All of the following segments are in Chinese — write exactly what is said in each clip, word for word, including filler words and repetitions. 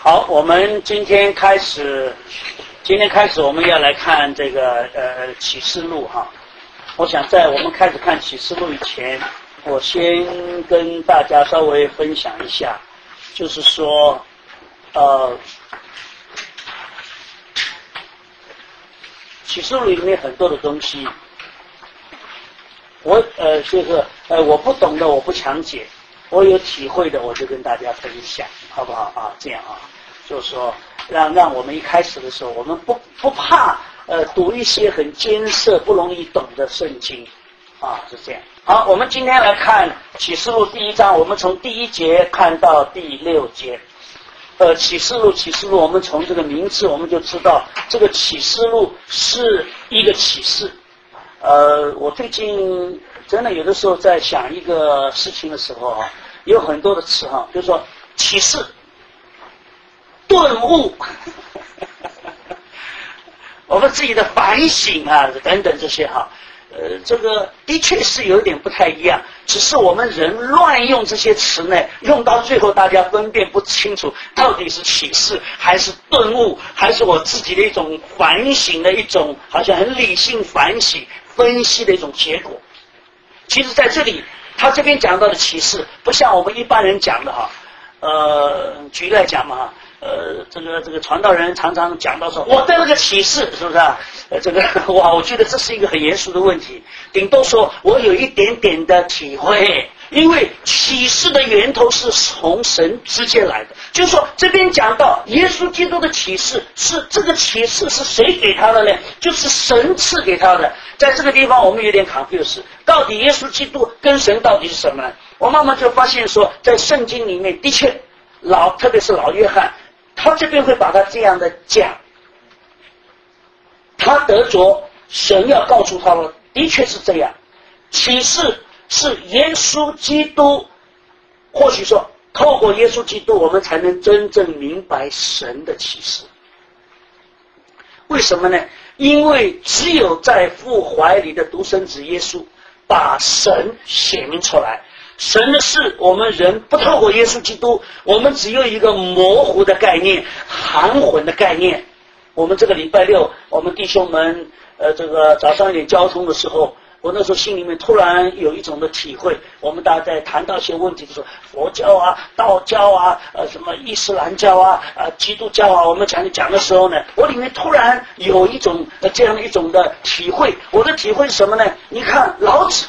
好，我们今天开始，今天开始我们要来看这个呃启示录哈。我想在我们开始看启示录以前，我先跟大家稍微分享一下，就是说，呃，启示录里面很多的东西，我呃就是呃我不懂的我不强解，我有体会的我就跟大家分享，好不好啊？这样啊。就是说，让让我们一开始的时候，我们不不怕呃读一些很艰涩、不容易懂的圣经，啊，是这样。好，我们今天来看启示录第一章，我们从第一节看到第六节。呃，启示录，启示录，我们从这个名字我们就知道，这个启示录是一个启示。呃，我最近真的有的时候在想一个事情的时候啊，有很多的词哈，比如说启示。顿悟，我们自己的反省啊，等等这些哈，呃，这个的确是有点不太一样，只是我们人乱用这些词呢，用到最后大家分辨不清楚，到底是启示还是顿悟，还是我自己的一种反省的一种，好像很理性反省分析的一种结果。其实在这里，他这边讲到的启示，不像我们一般人讲的哈，呃，举例来讲嘛哈。呃，这个这个传道人常常讲到说，我得了个启示，是不是啊？呃，这个哇，我觉得这是一个很严肃的问题。顶多说我有一点点的体会，因为启示的源头是从神直接来的。就是说，这边讲到耶稣基督的启示，是这个启示是谁给他的呢？就是神赐给他的。在这个地方，我们有点 confused， 到底耶稣基督跟神到底是什么呢？我慢慢就发现说，在圣经里面的确老，特别是老约翰。他这边会把他这样的讲，他得着神要告诉他的，的确是这样。启示是耶稣基督，或许说透过耶稣基督，我们才能真正明白神的启示。为什么呢？因为只有在父怀里的独生子耶稣，把神显明出来。神的事，我们人不透过耶稣基督，我们只有一个模糊的概念、含混的概念。我们这个礼拜六，我们弟兄们，呃，这个早上一点交通的时候，我那时候心里面突然有一种的体会。我们大家在谈到一些问题的时候，佛教啊、道教啊、呃什么伊斯兰教啊、呃基督教啊，我们讲讲的时候呢，我里面突然有一种、呃、这样的一种的体会。我的体会是什么呢？你看老子。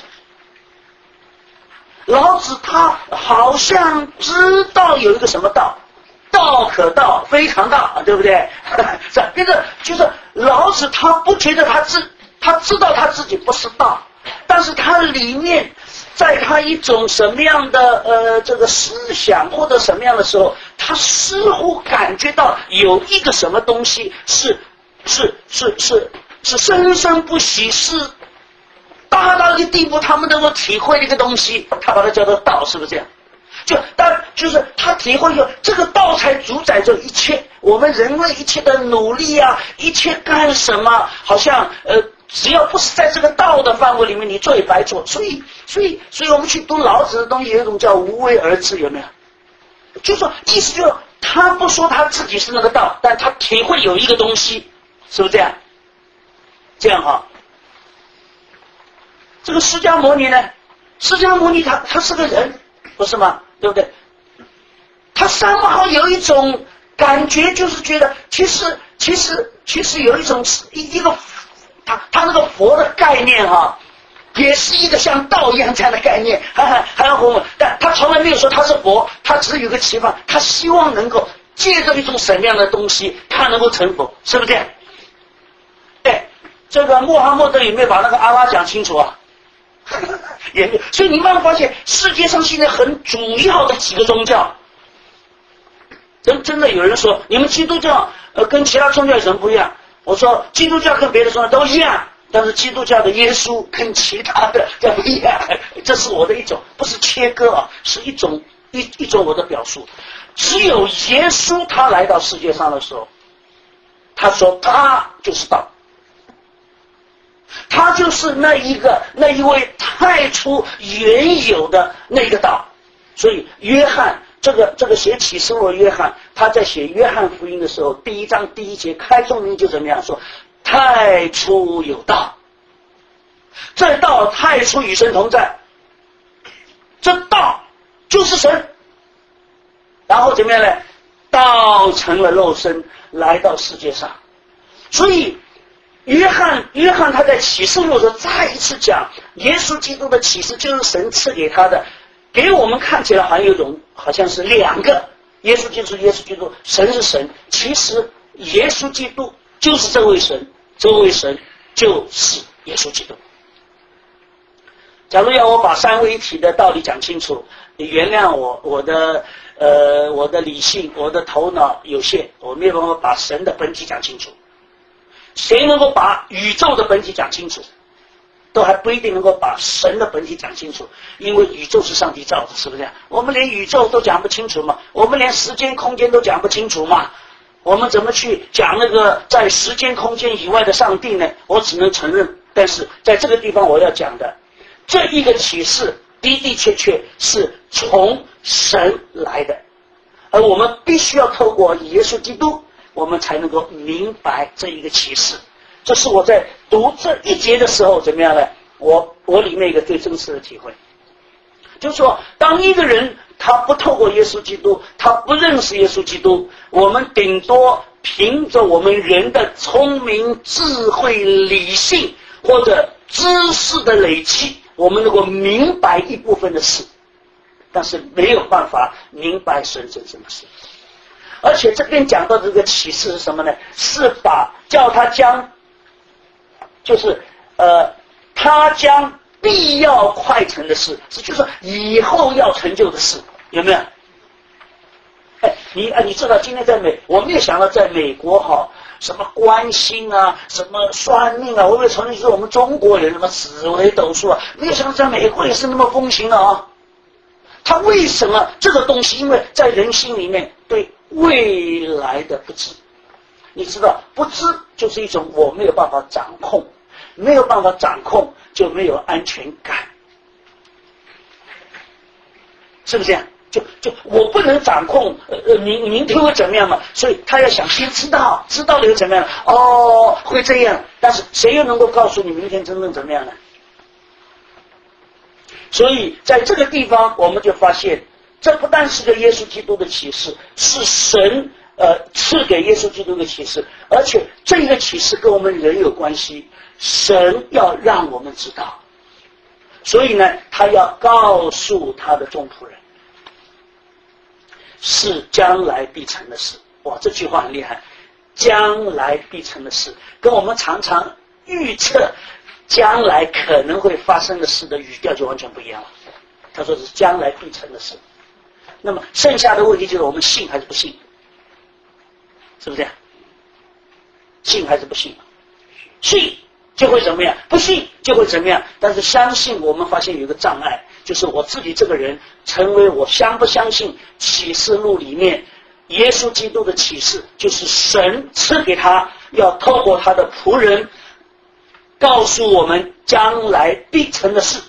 老子他好像知道有一个什么道，道可道非常道，对不对？这个就是老子他不觉得他自他知道他自己不是道，但是他里面在他一种什么样的呃这个思想或者什么样的时候，他似乎感觉到有一个什么东西是是是是是生生不息，是大到一个地步，他们能够体会的一个东西，他把它叫做道，是不是这样？就但就是他体会说，这个道才主宰着一切，我们人类一切的努力啊，一切干什么，好像呃，只要不是在这个道的范围里面，你做也白做。所以，所以，所以我们去读老子的东西，有一种叫无为而治，有没有？就说意思就是，他不说他自己是那个道，但他体会有一个东西，是不是这样？这样哈。这个释迦牟尼呢？释迦牟尼他他是个人，不是吗？对不对？他三号有一种感觉，就是觉得其实其实其实有一种一一个他他那个佛的概念哈、啊，也是一个像道一样这样的概念，还还还要红，但他从来没有说他是佛，他只是有个期望，他希望能够借着一种什么样的东西，他能够成佛，是不是这样？对，这个穆罕默德有没有把那个阿拉讲清楚啊？也没有，所以你慢慢发现，世界上现在很主要的几个宗教，真真的有人说，你们基督教呃跟其他宗教有什么不一样？我说，基督教跟别的宗教都一样，但是基督教的耶稣跟其他的叫不一样。这是我的一种，不是切割啊，是一种一一种我的表述。只有耶稣他来到世界上的时候，他说他就是道。他就是那一个那一位太初原有的那个道，所以约翰这个这个写启示录的约翰，他在写约翰福音的时候，第一章第一节开宗明就怎么样说？太初有道，这道太初与神同在，这道就是神。然后怎么样呢？道成了肉身，来到世界上。所以约翰约翰他在启示录的时候再一次讲，耶稣基督的启示就是神赐给他的，给我们看起来好像有种好像是两个，耶稣基督耶稣基督，神是神，其实耶稣基督就是这位神，这位神就是耶稣基督。假如要我把三位一体的道理讲清楚，你原谅我，我的呃我的理性，我的头脑有限，我没有办法把神的本体讲清楚。谁能够把宇宙的本体讲清楚，都还不一定能够把神的本体讲清楚，因为宇宙是上帝造的，是不是？我们连宇宙都讲不清楚嘛，我们连时间空间都讲不清楚嘛，我们怎么去讲那个在时间空间以外的上帝呢？我只能承认，但是在这个地方我要讲的这一个启示的的确确是从神来的，而我们必须要透过耶稣基督，我们才能够明白这一个启示。这是我在读这一节的时候怎么样呢？我我里面一个最真实的体会，就是说当一个人他不透过耶稣基督，他不认识耶稣基督，我们顶多凭着我们人的聪明智慧理性或者知识的累积，我们能够明白一部分的事，但是没有办法明白神真正的事。而且这边讲到这个启示是什么呢？是把叫他将就是呃他将必要快成的事，是就是以后要成就的事，有没有？哎，你啊，你知道今天在美，我没有想到在美国哈，什么观星啊，什么算命啊，我也承认就是我们中国人什么紫微斗数啊，没有想到在美国也是那么风行的啊。他为什么这个东西？因为在人心里面对未来的不知，你知道不知就是一种我没有办法掌控，没有办法掌控就没有安全感，是不是这样？就就我不能掌控，呃，明明天会怎么样嘛？所以他要想先知道，知道了又怎么样？哦，会这样，但是谁又能够告诉你明天真正怎么样呢？所以在这个地方，我们就发现，这不但是个耶稣基督的启示，是神呃赐给耶稣基督的启示，而且这个启示跟我们人有关系，神要让我们知道，所以呢，他要告诉他的众仆人，是将来必成的事。哇，这句话很厉害，将来必成的事，跟我们常常预测将来可能会发生的事的语调就完全不一样了。他说是将来必成的事。那么剩下的问题就是我们信还是不信，是不是这样？信还是不信？信就会怎么样，不信就会怎么样。但是相信，我们发现有一个障碍，就是我自己这个人成为我相不相信启示录里面耶稣基督的启示，就是神赐给他，要透过他的仆人告诉我们将来必成的事。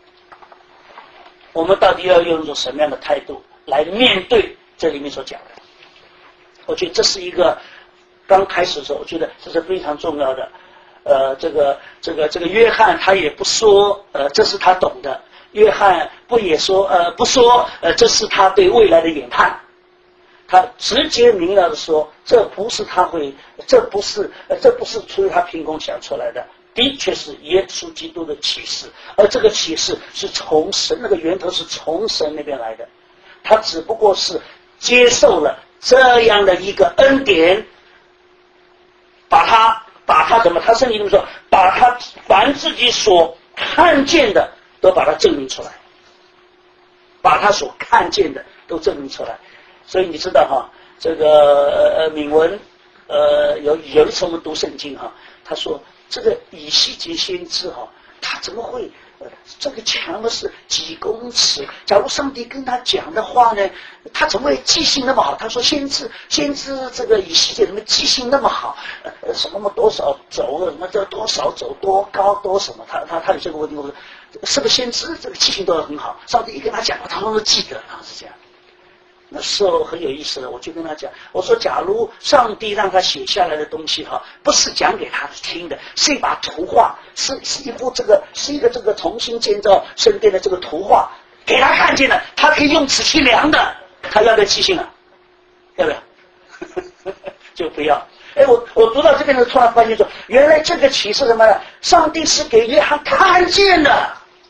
我们到底要用一种什么样的态度来面对这里面所讲的？我觉得这是一个刚开始的时候，我觉得这是非常重要的。呃，这个这个这个约翰他也不说，呃，这是他懂的。约翰不也说，呃，不说，呃，这是他对未来的研判。他直接明了的说，这不是他会，这不是，呃，这不是出于他凭空想出来的。的确是耶稣基督的启示，而这个启示是从神，那个源头是从神那边来的，他只不过是接受了这样的一个恩典，把他把他怎么？他圣经里面说，把他凡自己所看见的都把它证明出来，把他所看见的都证明出来。所以你知道哈，这个呃敏文呃有有一次我们读圣经哈，他说。这个以西结先知哈、哦，他怎么会呃这个墙的是几公尺？假如上帝跟他讲的话呢，他怎么会记性那么好？他说先知先知这个以西结怎么记性那么好？呃什么多少走什么这多少走多高多什么？他他他有这个问题，我说是个先知，这个记性都很好。上帝一跟他讲，他都记得啊，是这样。 那时候很有意思的，我就跟他讲，我说假如上帝让他写下来的东西哈，不是讲给他听的，是一把图画，是是一幅这个是一个这个重新建造圣殿的这个图画，给他看见了，他可以用此去量的，他要不要寄信啊？要不要？就不要。哎，我我读到这边的时候，突然发现说，原来这个启示什么呢？上帝是给约翰看见的，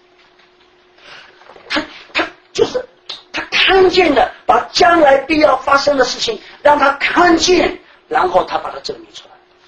他他就是他看见的，把将来必要发生的事情让他看见，然后他把它证明出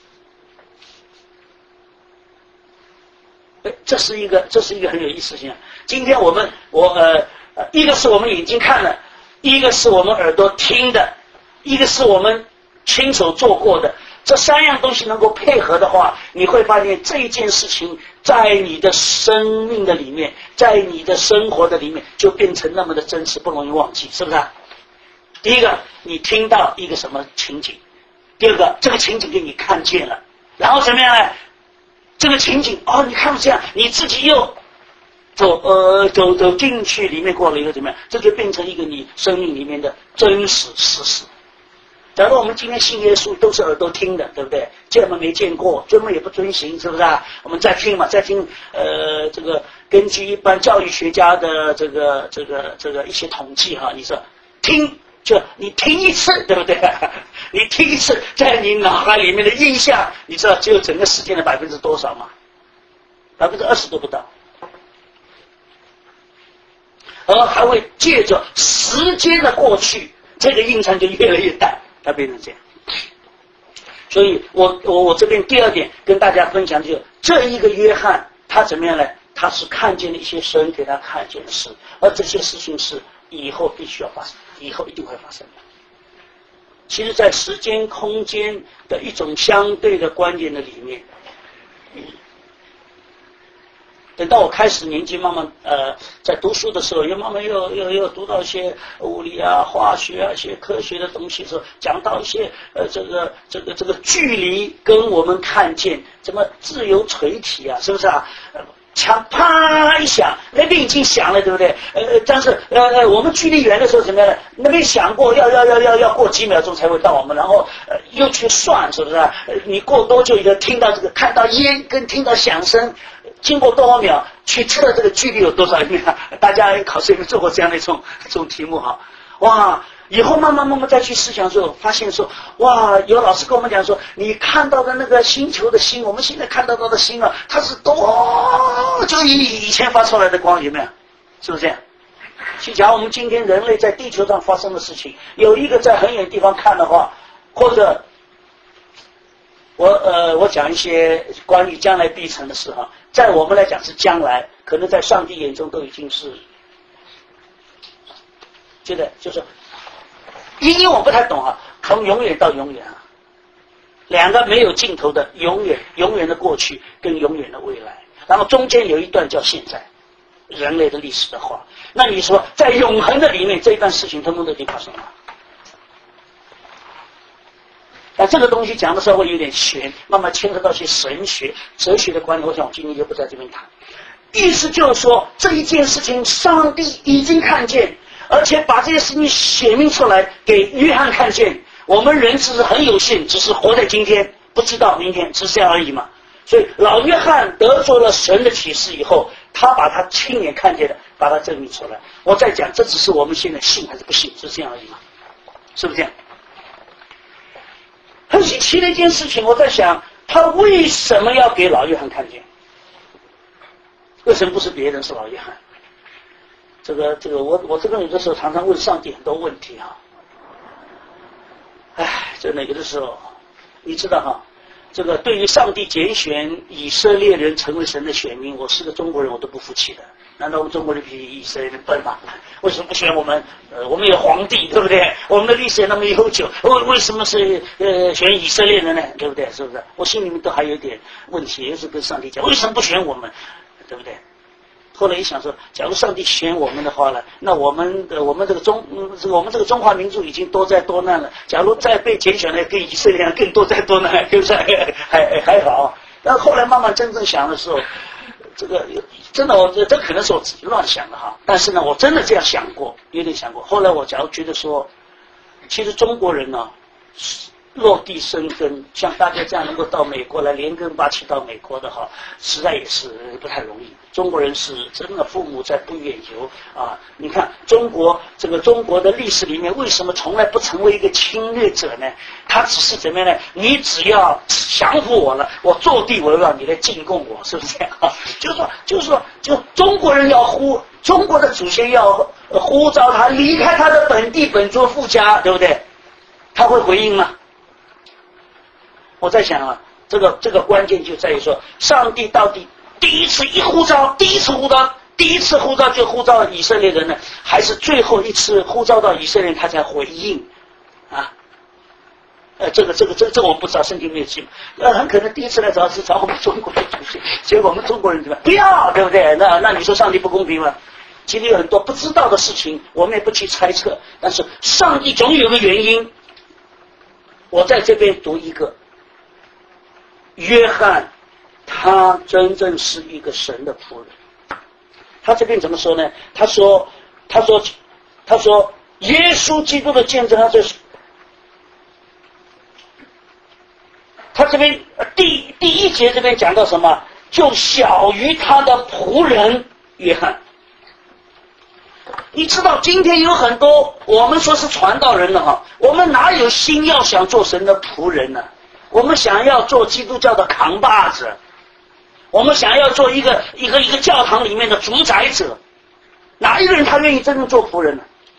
来。哎，这是一个这是一个很有意思的现象。今天我们我呃呃，一个是我们眼睛看的，一个是我们耳朵听的，一个是我们亲手做过的。这三样东西能够配合的话，你会发现这一件事情在你的生命的里面，在你的生活的里面就变成那么的真实，不容易忘记，是不是啊？第一个，你听到一个什么情景；第二个，这个情景给你看见了，然后怎么样呢？这个情景哦，你看到这样，你自己又走呃走走进去里面过了一个怎么样？这就变成一个你生命里面的真实事实。假如我们今天信耶稣都是耳朵听的，对不对？见嘛没见过，遵嘛也不遵行，是不是啊？我们再听嘛，再听，呃，这个根据一般教育学家的这个这个这个一些统计哈，你说听就你听一次，对不对？你听一次，在你脑海里面的印象，你知道只有整个事件的百分之多少吗？百分之二十都不到，而还会借着时间的过去，这个印象就越来越淡。它变成这样，所以我我我这边第二点跟大家分享就是这一个约翰他怎么样呢？他是看见了一些神给他看见的事，而这些事情是以后必须要发生，以后一定会发生的。其实，在时间空间的一种相对的观念的里面，等到我开始年纪慢慢呃在读书的时候，又慢慢又又又读到一些物理啊、化学啊、一些科学的东西的时候，讲到一些呃这个这个这个距离跟我们看见怎么自由垂体啊，是不是啊？枪啪一响，那边已经响了，对不对？呃，但是呃呃，我们距离远的时候怎么样呢？那边响过，要要要要要过几秒钟才会到我们，然后呃又去算，是不是、啊？呃，你过多久就听到这个，看到烟跟听到响声，经过多少秒去测这个距离有多少秒？大家考试有没有做过这样的一种这种题目哈？哇！以后慢慢慢慢再去思想的时候，发现说，哇，有老师跟我们讲说，你看到的那个星球的星，我们现在看到到的星啊，它是多久以以前发出来的光，有没有？是不是这样？去讲我们今天人类在地球上发生的事情，有一个在很远地方看的话，或者我呃我讲一些关于将来必成的事哈，在我们来讲是将来，可能在上帝眼中都已经是，觉得就是。因为我不太懂啊，从永远到永远啊，两个没有尽头的永远，永远的过去跟永远的未来，然后中间有一段叫现在，人类的历史的话，那你说在永恒的里面，这一段事情通通都已经发生了。那这个东西讲的稍微有点玄，慢慢牵扯到一些神学、哲学的观念，我想我今天就不在这边谈。意思就是说，这一件事情，上帝已经看见。而且把这些事情写明出来给约翰看见，我们人只是很有限，只是活在今天，不知道明天，只是这样而已嘛。所以老约翰得着了神的启示以后，他把他亲眼看见的，把它证明出来。我再讲，这只是我们现在信还是不信，是这样而已嘛，是不是这样？很稀奇的一件事情，我在想，他为什么要给老约翰看见？为什么不是别人，是老约翰？这个这个，我我这个有的时候常常问上帝很多问题哈、啊。哎，这哪个的时候，你知道哈、啊，这个对于上帝拣选以色列人成为神的选民，我是个中国人，我都不服气的。难道我们中国人比以色列人笨吗？为什么不选我们？呃，我们有皇帝，对不对？我们的历史也那么悠久，为为什么是呃选以色列人呢？对不对？是不是？我心里面都还有点问题，也是跟上帝讲，为什么不选我们？对不对？后来一想说，假如上帝选我们的话呢，那我们的我们这个中、嗯、这个我们这个中华民族已经多灾多难了。假如再被拣选呢，跟以色列人更多灾多难，对不对？还还还好。但后来慢慢真正想的时候，这个真的我这可能是我自己乱想的哈。但是呢，我真的这样想过，有点想过。后来我假如觉得说， 其实中国人呢、啊，落地生根，像大家这样能够到美国来连根拔起到美国的哈，实在也是不太容易。中国人是真的父母在不远游啊！你看中国这个中国的历史里面，为什么从来不成为一个侵略者呢？他只是怎么样呢？你只要降服我了，我坐地为王，你来进贡我，是不是这样啊？就是说，就是说，就中国人要呼中国的祖先要呼召他离开他的本地本族父家，对不对？他会回应吗？我在想啊，这个这个关键就在于说，上帝到底第一次一呼召，第一次呼召，第一次呼召就呼召以色列人呢，还是最后一次呼召到以色列人他才回应啊？呃，这个这个这个这个我们不知道，圣经没有记。呃，很可能第一次来找是找我们中国的祖先，结果我们中国人怎么不要，对不对？那那你说上帝不公平吗？其实有很多不知道的事情，我们也不去猜测，但是上帝总有个原因。我在这边读一个。约翰，他真正是一个神的仆人。他这边怎么说呢？他说，他说，他说，耶稣基督的见证，他这是，他这边第第一节这边讲到什么？就小于他的仆人约翰。你知道今天有很多我们说是传道人的哈，我们哪有心要想做神的仆人呢？我们想要做基督教的扛把子，我们想要做一个一个一个教堂里面的主宰者，哪一个人他愿意真正做仆人呢？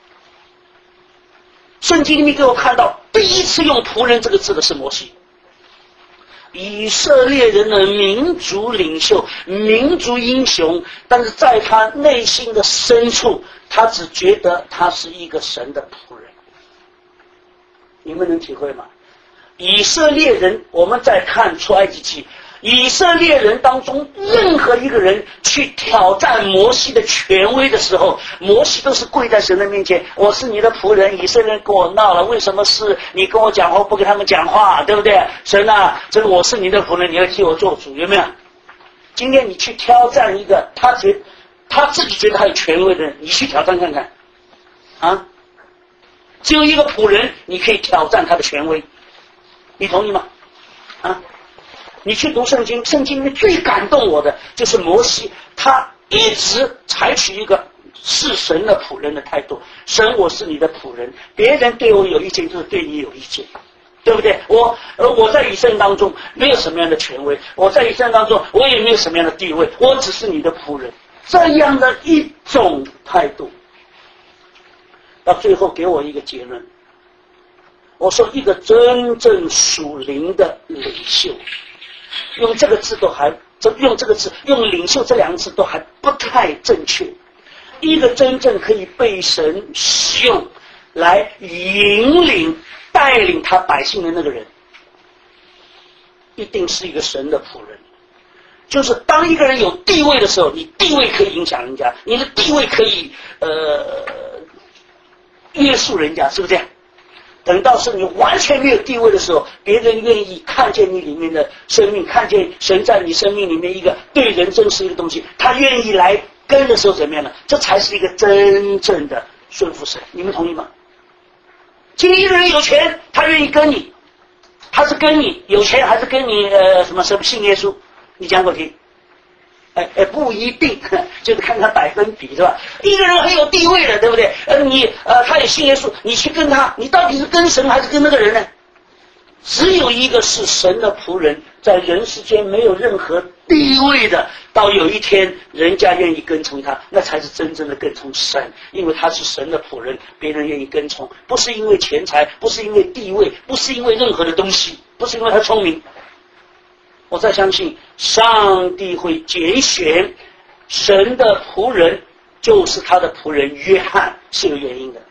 圣经里面给我看到，第一次用仆人这个字的是摩西，以色列人的民族领袖、民族英雄，但是在他内心的深处，他只觉得他是一个神的仆人。你们能体会吗？以色列人，我们再看出埃及记，以色列人当中任何一个人去挑战摩西的权威的时候，摩西都是跪在神的面前，我是你的仆人，以色列人跟我闹了，为什么是你跟我讲话不跟他们讲话，对不对？神啊，这个我是你的仆人，你要替我做主，有没有？今天你去挑战一个他觉他自己觉得他有权威的人，你去挑战看看啊！只有一个仆人你可以挑战他的权威，你同意吗？啊，你去读圣经，圣经里面最感动我的就是摩西，他一直采取一个是神的仆人的态度。神，我是你的仆人，别人对我有意见就是对你有意见，对不对？我呃我在以色列当中没有什么样的权威，我在以色列当中我也没有什么样的地位，我只是你的仆人，这样的一种态度，到最后给我一个结论。我说一个真正属灵的领袖，用这个字都还用这个字用领袖这两个字都还不太正确。一个真正可以被神使用来引领带领他百姓的那个人，一定是一个神的仆人。就是当一个人有地位的时候，你地位可以影响人家，你的地位可以呃约束人家，是不是这样？等到是你完全没有地位的时候，别人愿意看见你里面的生命，看见神在你生命里面一个对人真实一个东西，他愿意来跟的时候怎么样呢？这才是一个真正的顺服神。你们同意吗？今天一个人有钱，他愿意跟你，他是跟你有钱还是跟你呃什么什么信耶稣？你讲给我听。哎哎，不一定，就是看他百分比，是吧？一个人很有地位的，对不对？呃，你呃，他也信耶稣，你去跟他，你到底是跟神还是跟那个人呢？只有一个是神的仆人，在人世间没有任何地位的，到有一天人家愿意跟从他，那才是真正的跟从神，因为他是神的仆人，别人愿意跟从，不是因为钱财，不是因为地位，不是因为任何的东西，不是因为他聪明。我再相信上帝会拣选神的仆人，就是他的仆人约翰，是有原因的。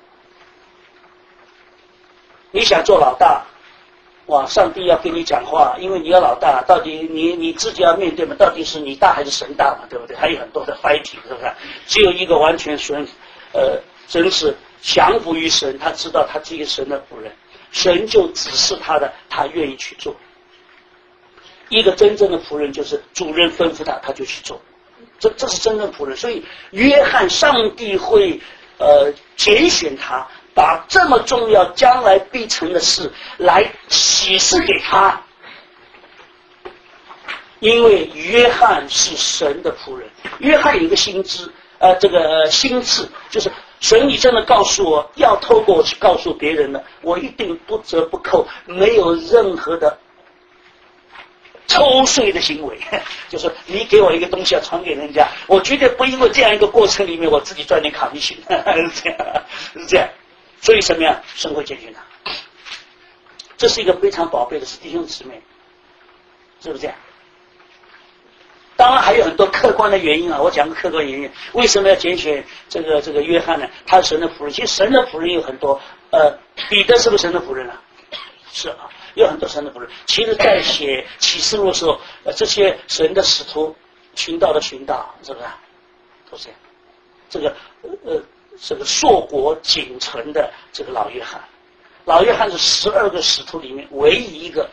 你想做老大，哇，上帝要跟你讲话，因为你要老大，到底你你自己要面对嘛，到底是你大还是神大嘛，对不对？还有很多的 fighting， 是不是？只有一个完全顺呃真是降服于神，他知道他是一个神的仆人，神就指示他的，他愿意去做。一个真正的仆人就是主人吩咐他，他就去做，这这是真正仆人。所以约翰，上帝会呃拣选他， 把这么重要将来必成的事来启示给他。因为约翰是神的仆人，约翰有一个心知，呃，这个心智，就是神你真的告诉我要透过我去告诉别人的，我一定不折不扣，没有任何的抽税的行为，就是你给我一个东西要传给人家，我绝对不因为这样一个过程里面我自己赚点卡米行，是这样，是这样。所以什么样？神会解决他，这是一个非常宝贝的事，弟兄姊妹，是不是这样？当然还有很多客观的原因啊，我讲个客观原因，为什么要拣选这个这个约翰呢？他是神的仆人，其实神的仆人有很多，呃，彼得是不是神的仆人啊？是啊，有很多神的仆人。其实，在写启示录的时候，呃，这些神的使徒寻道的寻道，是不是？都是这样。这个呃，这个硕果仅存的这个老约翰，老约翰是十二个使徒里面唯一一个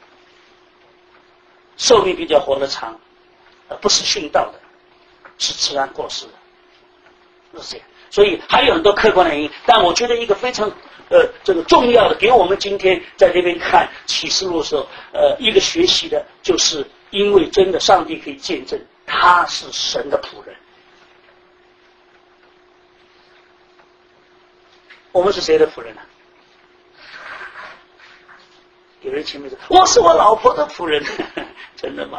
寿命比较活得长。呃，不是殉道的，是自然过世的，是这样。所以还有很多客观的原因，但我觉得一个非常呃这个重要的，给我们今天在这边看启示录的时候，呃，一个学习的，就是因为真的上帝可以见证他是神的仆人。我们是谁的仆人呢？有人前面说我是我老婆的仆人，真的吗？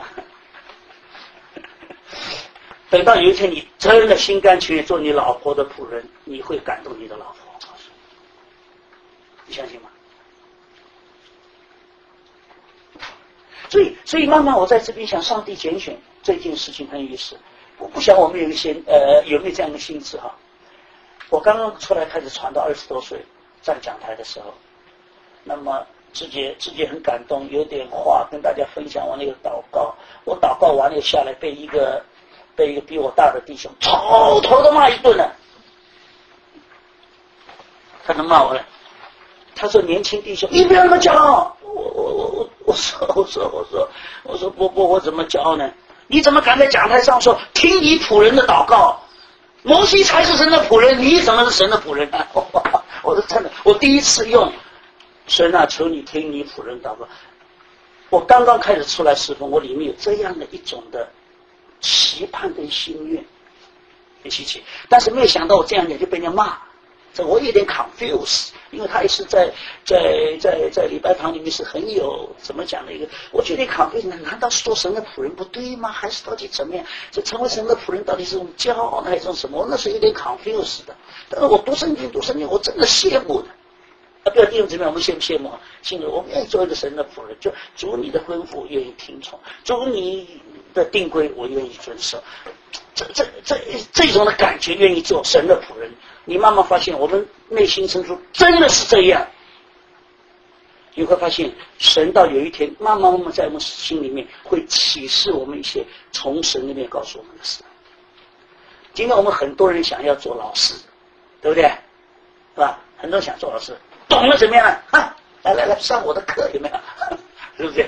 等到有一天你真的心甘情愿做你老婆的仆人，你会感动你的老婆，我告诉你，你相信吗？所以，所以慢慢我在这边想，上帝拣选这件事情很有意思。我不想我们有一些呃有没有这样的心智哈？我刚刚出来开始传到二十多岁，站讲台的时候，那么自己自己很感动，有点话跟大家分享。我那个祷告，我祷告完了下来被一个。被一个比我大的弟兄头头的骂一顿了，他能骂我了？他说：“年轻弟兄，你不要那么骄傲。”我我我我我说我说我说我说不不，我怎么骄傲呢？你怎么敢在讲台上说听你仆人的祷告？摩西才是神的仆人，你怎么是神的仆人啊？我说真的，我第一次用神啊，求你听你仆人祷告。我刚刚开始出来侍奉，我里面有这样的一种的期盼跟心愿，很稀奇，但是没有想到我这样讲就被人家骂，这我有点 confused， 因为他也是在在在在礼拜堂里面是很有怎么讲的一个，我觉得 confused， 难道是做神的仆人不对吗？还是到底怎么样？这成为神的仆人到底是种骄傲呢，还是种什么？我那时候有点 confused 的，但是我读圣经读圣经，我真的羡慕的。啊，不要弟兄姊妹，我们羡不羡慕啊？羡慕，我们愿意做一个神的仆人，就主你的吩咐我愿意听从，主你的定规我愿意遵守，这这这这种的感觉愿意做神的仆人，你慢慢发现我们内心深处真的是这样，你会发现神到有一天慢慢慢慢在我们心里面会启示我们一些从神那边告诉我们的事。今天我们很多人想要做老师，对不对？是吧？很多人想做老师，懂了怎么样啊？哈，来来来，上我的课有没有？是不是？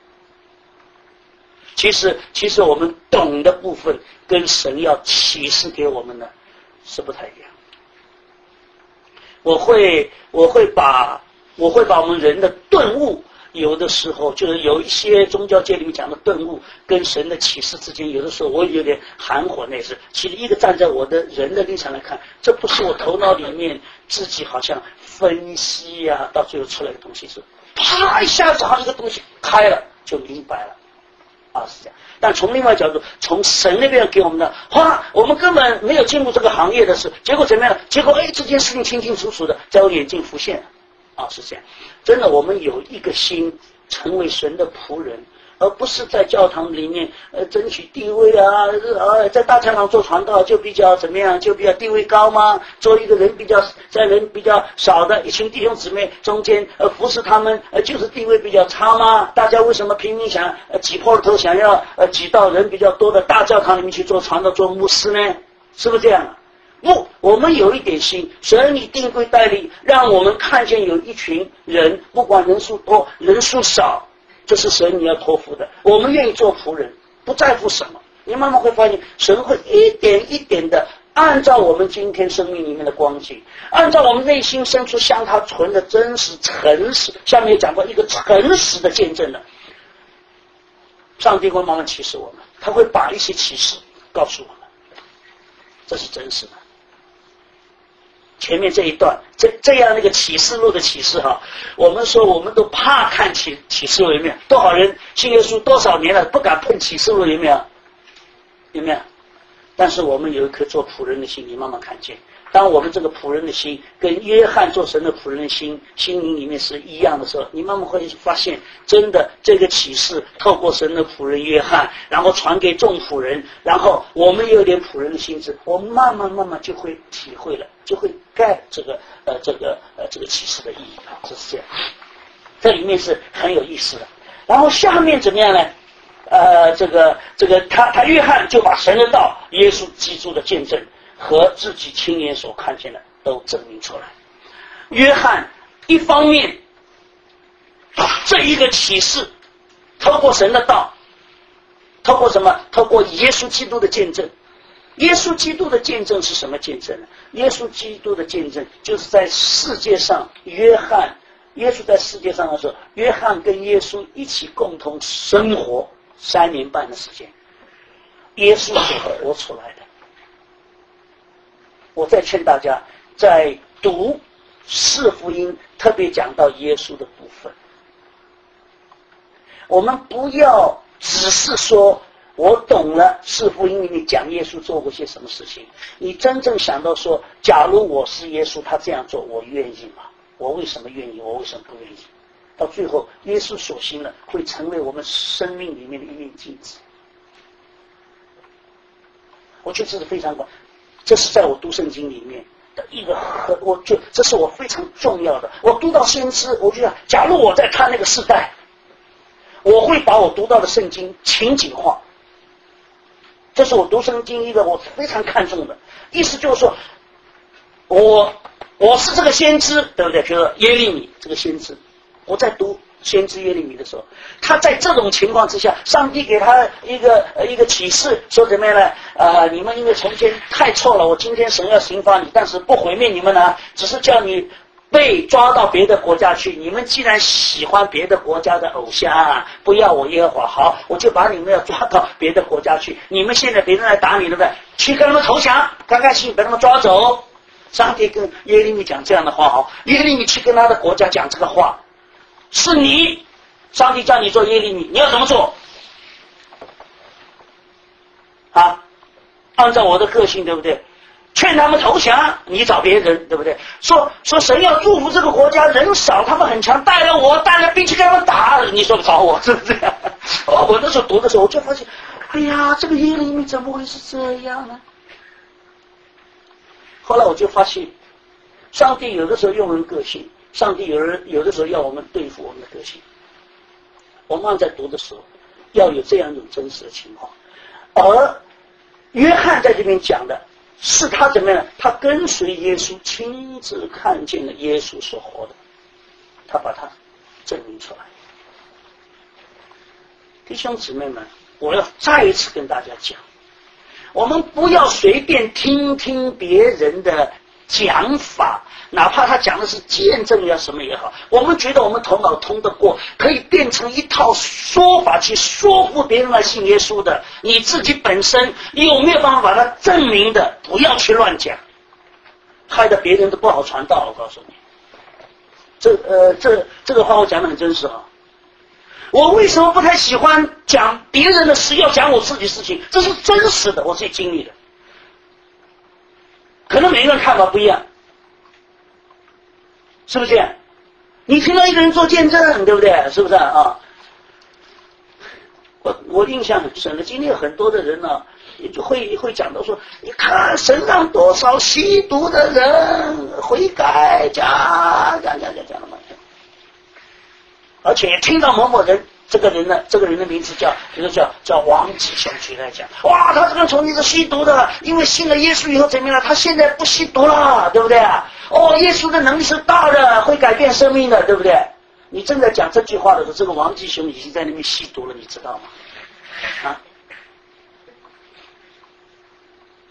其实，其实我们懂的部分跟神要启示给我们的是不太一样。我会，我会把，我会把我们人的顿悟，有的时候就是有一些宗教界里面讲的顿悟，跟神的启示之间，有的时候我有点含混那是。其实一个站在我的人的立场来看，这不是我头脑里面自己好像分析啊，到最后出来的东西是，啪一下子好像一个东西开了就明白了。啊，是这样。但从另外角度，从神那边给我们的，哇，我们根本没有进入这个行业的事，结果怎么样？结果哎，这件事情清清楚楚的在我眼前浮现。啊，是这样。真的，我们有一个心，成为神的仆人，而不是在教堂里面呃争取地位啊，呃，在大教堂做传道就比较怎么样，就比较地位高吗？做一个人比较在人比较少的一群弟兄姊妹中间呃服侍他们呃就是地位比较差吗？大家为什么拼命想呃挤破头想要呃挤到人比较多的大教堂里面去做传道做牧师呢？是不是这样？不，我们有一点心，神你定规带领，让我们看见有一群人，不管人数多人数少，这是神你要托付的，我们愿意做仆人，不在乎什么。你慢慢会发现，神会一点一点的按照我们今天生命里面的光景，按照我们内心深处向他存的真实诚实，下面讲过一个诚实的见证了。上帝会慢慢启示我们，他会把一些启示告诉我们，这是真实的。前面这一段这这样那个启示录的启示哈，我们说我们都怕看启启示录，有没有？多少人信耶稣多少年了，不敢碰启示录，有没有？有没有？但是我们有一颗做仆人的心，你慢慢看见，当我们这个仆人的心跟约翰做神的仆人的心心灵里面是一样的时候，你慢慢会发现，真的这个启示透过神的仆人约翰，然后传给众仆人，然后我们有点仆人的心智，我们慢慢慢慢就会体会了，就会盖这个呃这个呃这个启示的意义，就是这样。这里面是很有意思的。然后下面怎么样呢？呃，这个这个他他约翰就把神的道、耶稣基督的见证和自己亲眼所看见的都证明出来。约翰一方面把这一个启示透过神的道，透过什么？透过耶稣基督的见证。耶稣基督的见证是什么见证呢？耶稣基督的见证就是在世界上，约翰耶稣在世界上的时候，约翰跟耶稣一起共同生活三年半的时间，耶稣所活出来的。我再劝大家，在读四福音特别讲到耶稣的部分，我们不要只是说我懂了四福音里面讲耶稣做过些什么事情，你真正想到说，假如我是耶稣，他这样做，我愿意吗？我为什么愿意？我为什么不愿意？到最后，耶稣所行的会成为我们生命里面的一面镜子。我觉得这是非常广，这是在我读圣经里面的一个很，我觉得这是我非常重要的。我读到先知，我就想，假如我在他那个时代，我会把我读到的圣经情景化。这是我读圣经一个我非常看重的，意思就是说，我我是这个先知，对不对？比如说耶利米这个先知，我在读先知耶利米的时候，他在这种情况之下，上帝给他一个一个启示，说怎么样呢？呃，你们因为从前太错了，我今天神要刑罚你，但是不毁灭你们呢，只是叫你被抓到别的国家去。你们既然喜欢别的国家的偶像啊，不要我耶和华，好，我就把你们要抓到别的国家去。你们现在别人来打你，对不对？去跟他们投降，开开心把他们抓走。上帝跟耶利米讲这样的话，好，耶利米去跟他的国家讲这个话，是你，上帝叫你做耶利米，你要怎么做？啊，按照我的个性，对不对？劝他们投降，你找别人，对不对？说说神要祝福这个国家，人少，他们很强，带了我，带了兵去跟他们打，你说找我是不是这样？哦，我那时候读的时候，我就发现，哎呀，这个耶利米怎么会是这样呢？后来我就发现，上帝有的时候用人个性，上帝有人有的时候要我们对付我们的个性。我们在读的时候，要有这样一种真实的情况。而约翰在这边讲的是他怎么样？他跟随耶稣，亲自看见了耶稣所活的，他把它证明出来。弟兄姊妹们，我要再一次跟大家讲，我们不要随便听听别人的讲法，哪怕他讲的是见证呀什么也好，我们觉得我们头脑通得过，可以变成一套说法去说服别人来信耶稣的，你自己本身你有没有办法把它证明的？不要去乱讲，害得别人都不好传道。我告诉你，这呃这这个话我讲得很真实啊。我为什么不太喜欢讲别人的事，要讲我自己事情？这是真实的，我自己经历的。可能每个人看法不一样，是不是这样？你听到一个人做见证，对不对？是不是啊？我我印象很深的，今天很多的人呢、啊，也就会会讲到说，你看神让多少吸毒的人悔改，讲讲讲讲讲了嘛。而且听到某某人，这个人呢，这个人的名字叫，比如叫叫王吉雄去来讲，哇，他这个从你是吸毒的，因为信了耶稣以后怎么样了？他现在不吸毒了，对不对？哦，耶稣的能力是大的，会改变生命的，对不对？你正在讲这句话的时候，这个王吉雄已经在那边吸毒了，你知道吗？啊，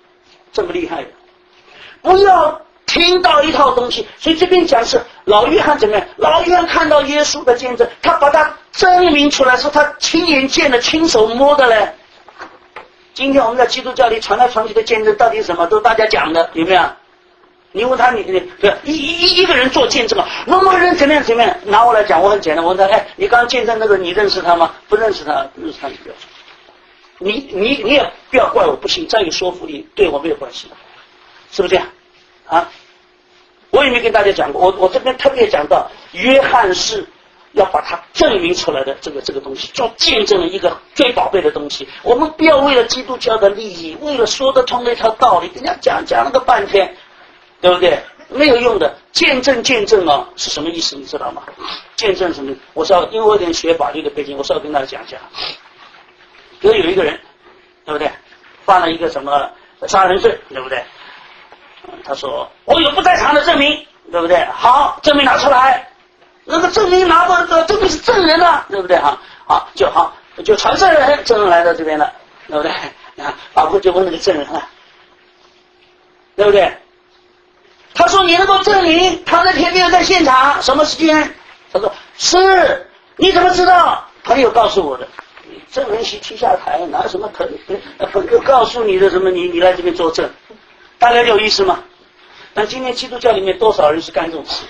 这么厉害的，不要听到一套东西。所以这边讲是老约翰怎么样？老约翰看到耶稣的见证，他把它证明出来，是他亲眼见的、亲手摸的嘞。今天我们在基督教里传来传去的见证到底是什么？都是大家讲的，有没有？你问他，你你一一一个人做见证啊，某某人怎么样怎么样？拿我来讲，我很简单，我问他，哎，你刚刚见证那个，你认识他吗？不认识他，不认识他你不要说。你你你也不要怪我不信，再有说服力对我没有关系，是不是这样？啊，我也没跟大家讲过，我我这边特别讲到，约翰是要把它证明出来的这个这个东西，做见证的一个最宝贝的东西。我们不要为了基督教的利益，为了说得通那条道理，跟人家讲讲了个半天。对不对？没有用的。见证见证啊，是什么意思？你知道吗？见证什么？我是要因为我有点学法律的背景，我是要跟大家讲讲。比如有一个人，对不对？犯了一个什么杀人罪，对不对？他说我有不在场的证明，对不对？好，证明拿出来。那个证明拿过来，证明是证人了，对不对？哈，好就好，就传证人，证人来到这边了，对不对？啊，法官就问那个证人了，对不对？他说你能够证明他那天没有在现场，什么时间？他说是。你怎么知道？朋友告诉我的。证人席提下台，拿什么朋朋友告诉你的什么？你你来这边作证，大家有意思吗？但今天基督教里面多少人是干这种事？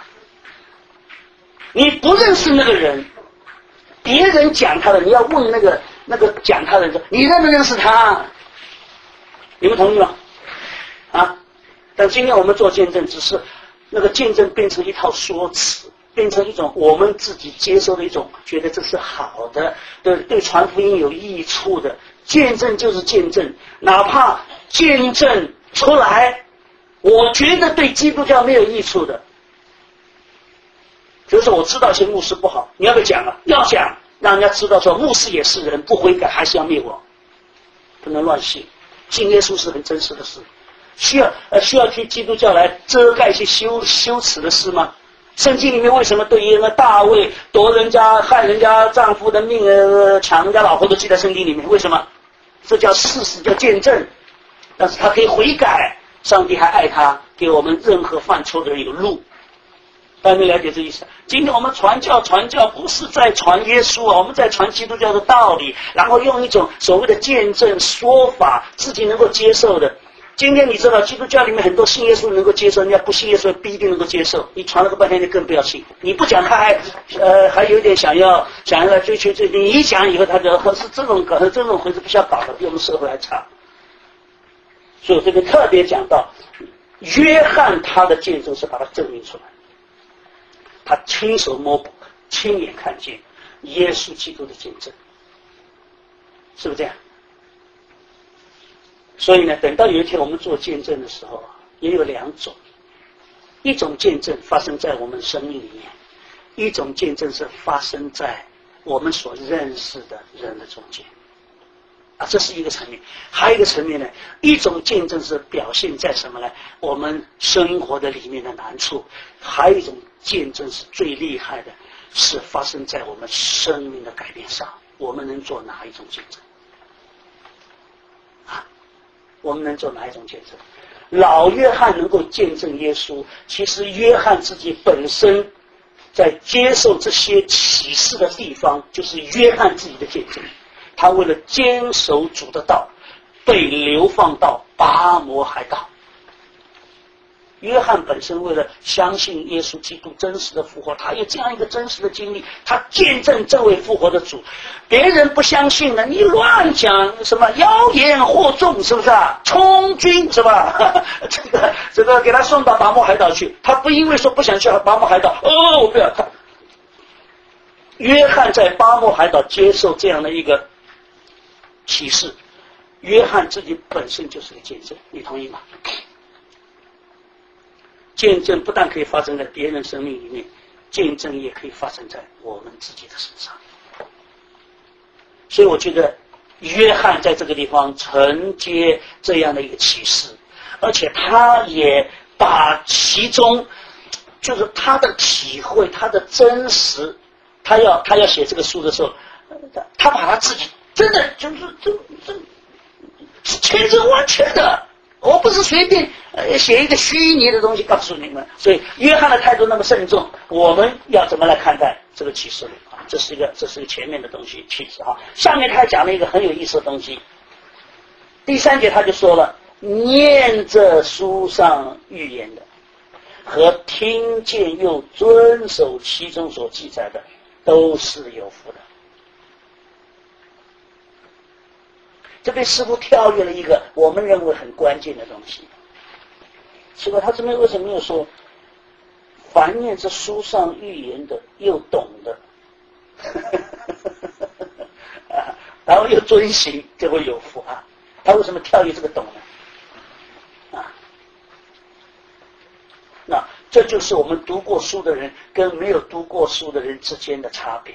你不认识那个人，别人讲他的，你要问那个那个讲他的人说，你认不认识他？你们同意吗？啊？但今天我们做见证，只是那个见证变成一套说辞，变成一种我们自己接受的一种，觉得这是好的，对对传福音有益处的。见证就是见证，哪怕见证出来，我觉得对基督教没有益处的，就是我知道一些牧师不好，你要不要讲啊？要讲，让人家知道说牧师也是人，不悔改还是要灭亡，不能乱信。信耶稣是很真实的事。需要呃需要去基督教来遮盖一些羞羞耻的事吗？圣经里面为什么对于那个大卫夺人家害人家丈夫的命呃抢人家老婆都记在圣经里面？为什么？这叫事实，叫见证。但是他可以悔改，上帝还爱他，给我们任何犯错的人有路。大家没了解这意思？今天我们传教传教不是在传耶稣啊，我们在传基督教的道理，然后用一种所谓的见证说法，自己能够接受的。今天你知道基督教里面很多信耶稣能够接受，人家不信耶稣不一定能够接受。你传了个半天，你更不要信。你不讲他还呃还有点想要想要来追求追求，你一讲以后他就是这种搞这种回事不需要搞的，比我们社会还差。所以我这边特别讲到，约翰他的见证是把它证明出来，他亲手摸捕、亲眼看见耶稣基督的见证，是不是这样？所以呢，等到有一天我们做见证的时候，也有两种，一种见证发生在我们生命里面，一种见证是发生在我们所认识的人的中间，啊，这是一个层面。还有一个层面呢，一种见证是表现在什么呢？我们生活的里面的难处，还有一种见证是最厉害的，是发生在我们生命的改变上。我们能做哪一种见证？我们能做哪一种见证？老约翰能够见证耶稣，其实约翰自己本身在接受这些启示的地方，就是约翰自己的见证。他为了坚守主的道，被流放到巴摩海岛。约翰本身为了相信耶稣基督真实的复活，他有这样一个真实的经历，他见证这位复活的主。别人不相信的，你乱讲什么妖言惑众，是不是啊？充军是吧？这个这个给他送到巴摩海岛去，他不因为说不想去巴摩海岛，哦，我不要他。约翰在巴摩海岛接受这样的一个启示，约翰自己本身就是个见证，你同意吗？见证不但可以发生在别人生命里面，见证也可以发生在我们自己的身上。所以我觉得约翰在这个地方承接这样的一个启示，而且他也把其中就是他的体会，他的真实，他要他要写这个书的时候，他把他自己真的就是这这是千真万确的我不是随便呃写一个虚拟的东西告诉你们。所以约翰的态度那么慎重，我们要怎么来看待这个启示录啊？这是一个这是一个前面的东西启示哈。下面他还讲了一个很有意思的东西。第三节他就说了，念这书上预言的和听见又遵守其中所记载的，都是有福的。这边似乎跳跃了一个我们认为很关键的东西。奇怪，他这边为什么没有说凡念这书上预言的又懂的啊，然后又遵行，就会有福啊？他为什么跳跃这个懂呢？啊，那这就是我们读过书的人跟没有读过书的人之间的差别。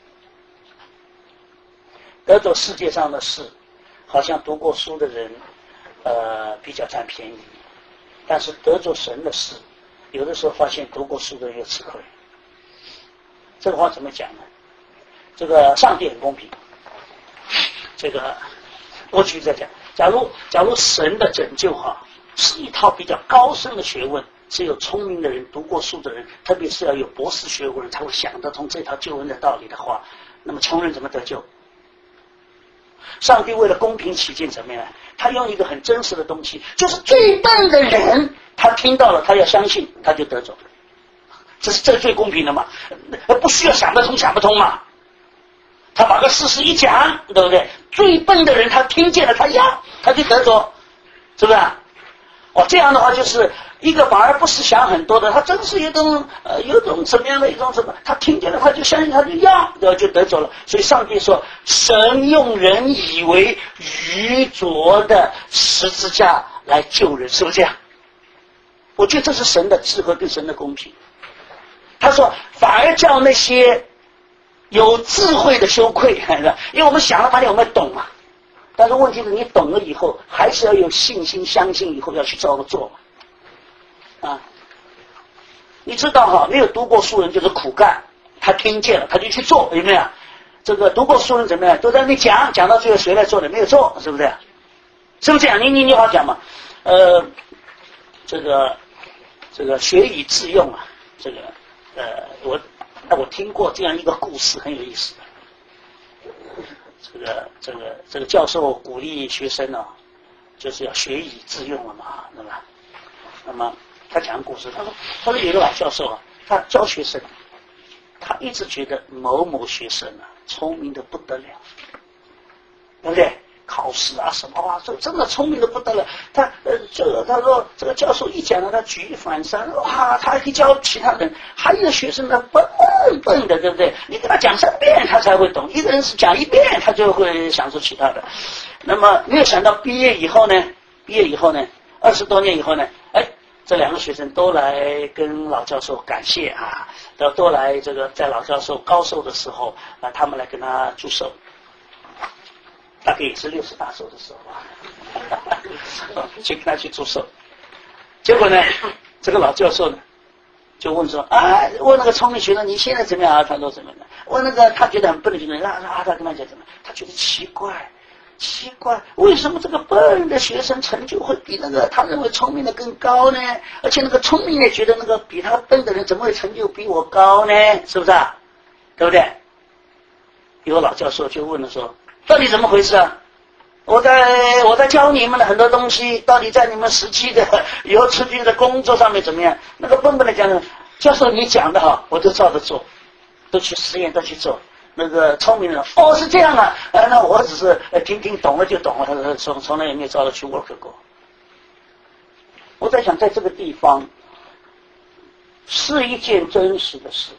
得着世界上的事，好像读过书的人呃比较占便宜，但是得着神的事，有的时候发现读过书的人又吃亏。这个话怎么讲呢？这个上帝很公平。这个过去在讲，假如假如神的拯救哈是一套比较高深的学问，只有聪明的人、读过书的人，特别是要有博士学位的人才会想得通这套救恩的道理的话，那么穷人怎么得救？上帝为了公平起见怎么样？他用一个很真实的东西，就是最笨的人，他听到了，他要相信，他就得走。这是这最公平的嘛？不需要想得通想不通嘛？他把个事实一讲，对不对？最笨的人他听见了，他要他就得着，是不是？哦，这样的话就是一个反而不是想很多的，他真是有种呃有种什么样的一种什么，他听见了他就相信，他就要，对吧？就得走了。所以上帝说，神用人以为愚拙的十字架来救人，是不是这样？我觉得这是神的智慧跟神的公平。他说，反而叫那些有智慧的羞愧，因为我们想了半天我们懂嘛。但是问题是你懂了以后，还是要有信心，相信以后要去照着做嘛。啊，你知道哈，没有读过书人就是苦干，他听见了他就去做，有没有？这个读过书人怎么样？都在那里讲，讲到最后谁来做的？没有做，是不是？是不是这样？你你你好讲嘛？呃，这个这个学以致用啊，这个呃，我我听过这样一个故事，很有意思的。这个这个这个教授鼓励学生呢、啊，就是要学以致用了嘛，对吧？那么他讲故事，他说他说有个老教授啊，他教学生，他一直觉得某某学生啊聪明的不得了，对不对？考试啊什么啊，这真的聪明的不得了。他呃，这个他说这个教授一讲呢，他举一反三，哇，他一教其他人，还有学生呢笨笨的，对不对？你给他讲三遍他才会懂，一个人是讲一遍他就会想出其他的。那么没有想到毕业以后呢，毕业以后呢，二十多年以后呢，哎，这两个学生都来跟老教授感谢啊，都都来这个在老教授高寿的时候啊，他们来跟他祝寿。大概也是六十大寿的时候啊，去跟他去祝寿。结果呢，这个老教授呢，就问说啊，问那个聪明学生你现在怎么样啊？他说怎么样？问那个他觉得很笨的学生，啊啊，他跟他讲怎么样？他觉得奇怪，奇怪，为什么这个笨的学生成就会比那个他认为聪明的更高呢？而且那个聪明的觉得那个比他笨的人怎么会成就比我高呢？是不是啊？对不对？有个老教授就问了说，到底怎么回事啊？我在我在教你们的很多东西，到底在你们实际的以后出去的工作上面怎么样？那个笨笨的讲，教授你讲的哈，我都照着做，都去实验，都去做。那个聪明人，哦，是这样啊，呃，那我只是呃听听懂了就懂了，他说从从来也没有照着去 work 过。我在想，在这个地方是一件真实的事。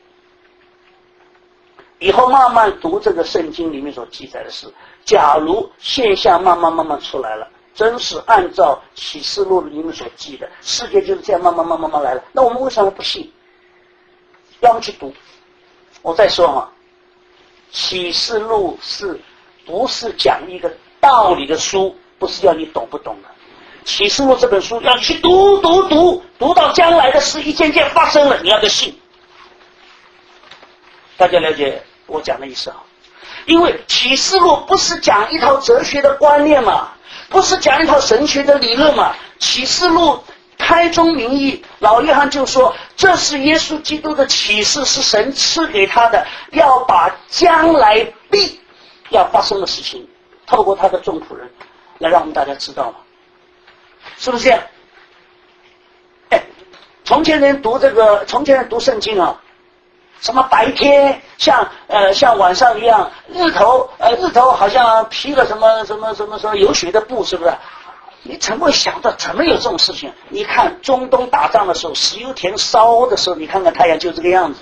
以后慢慢读这个圣经里面所记载的事，假如现象慢慢慢慢出来了，真是按照启示录里面所记的，世界就是这样慢慢慢慢慢来了，那我们为什么不信？要么去读。我再说哈，启示录是不是讲一个道理的书，不是要你懂不懂的。启示录这本书要你去读读读，读到将来的事一件件发生了，你要得信。大家了解我讲的意思啊？因为启示录不是讲一套哲学的观念嘛， 不是讲一套神学的理论嘛？启示录开宗明义，老约翰就说，这是耶稣基督的启示，是神赐给他的，要把将来必要发生的事情，透过他的众仆人来让我们大家知道嘛，是不是这样？哎，从前人读这个，从前人读圣经啊，什么白天像呃像晚上一样，日头呃日头好像披了什么什么什么什么有血的布，是不是？你怎么会想到怎么有这种事情？你看中东打仗的时候，石油田烧的时候，你看看太阳就这个样子，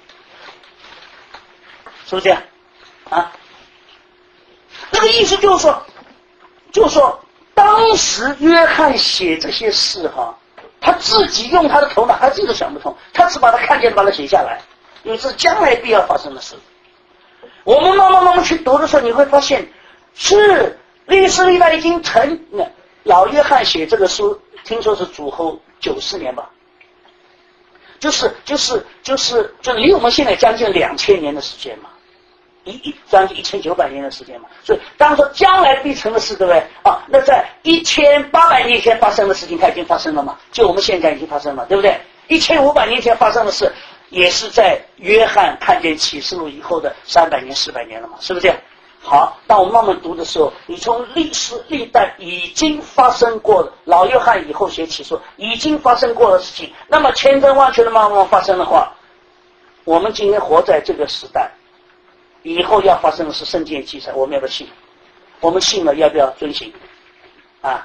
是不是这样？啊，那个意思就是说，就是说，当时约翰写这些事哈，他自己用他的头脑，他自己都想不通，他只把他看见，把它写下来，因为这是将来必要发生的事。我们慢慢慢慢去读的时候，你会发现，是历史历代已经成。老约翰写这个书，听说是主后九四年吧，就是就是就是就离我们现在将近两千年的时间嘛，一一将近一千九百年的时间嘛。所以当说将来必成的事，对不对啊？那在一千八百年前发生的事情，它已经发生了嘛？就我们现在已经发生了，对不对？一千五百年前发生的事，也是在约翰看见启示录以后的三百年、四百年了嘛？是不是这样？好，当我们慢慢读的时候，你从历史历代已经发生过的，老约翰以后写起说已经发生过的事情，那么千真万确的慢慢发生的话，我们今天活在这个时代，以后要发生的是圣经记载，我们要不要信？我们信了要不要遵行？啊，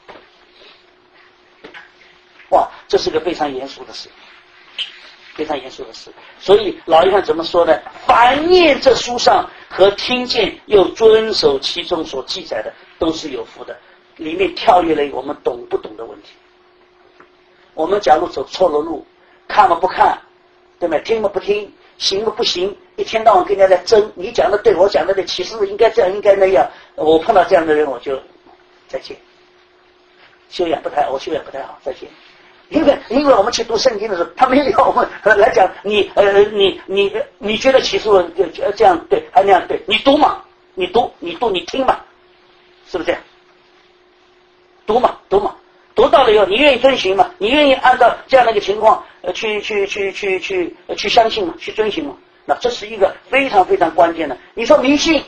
哇，这是个非常严肃的事。非常严肃的事，所以老约翰怎么说呢？凡念这书上和听见又遵守其中所记载的，都是有福的。里面跳跃了我们懂不懂的问题。我们假如走错了路，看了不看，对吗？听了不听，行了不行，一天到晚跟人家在争，你讲的对，我讲的对，其实应该这样，应该那样。我碰到这样的人，我就再见。修养不太，我修养不太好，再见。因为因为我们去读圣经的时候，他没有要我们来讲你呃你你你觉得启示录这样对还那样对，你读嘛，你读你读你听嘛，是不是这样？读嘛读嘛，读到了以后，你愿意遵循嘛？你愿意按照这样的一个情况呃去去去去去去相信嘛？去遵循嘛？那这是一个非常非常关键的。你说迷信，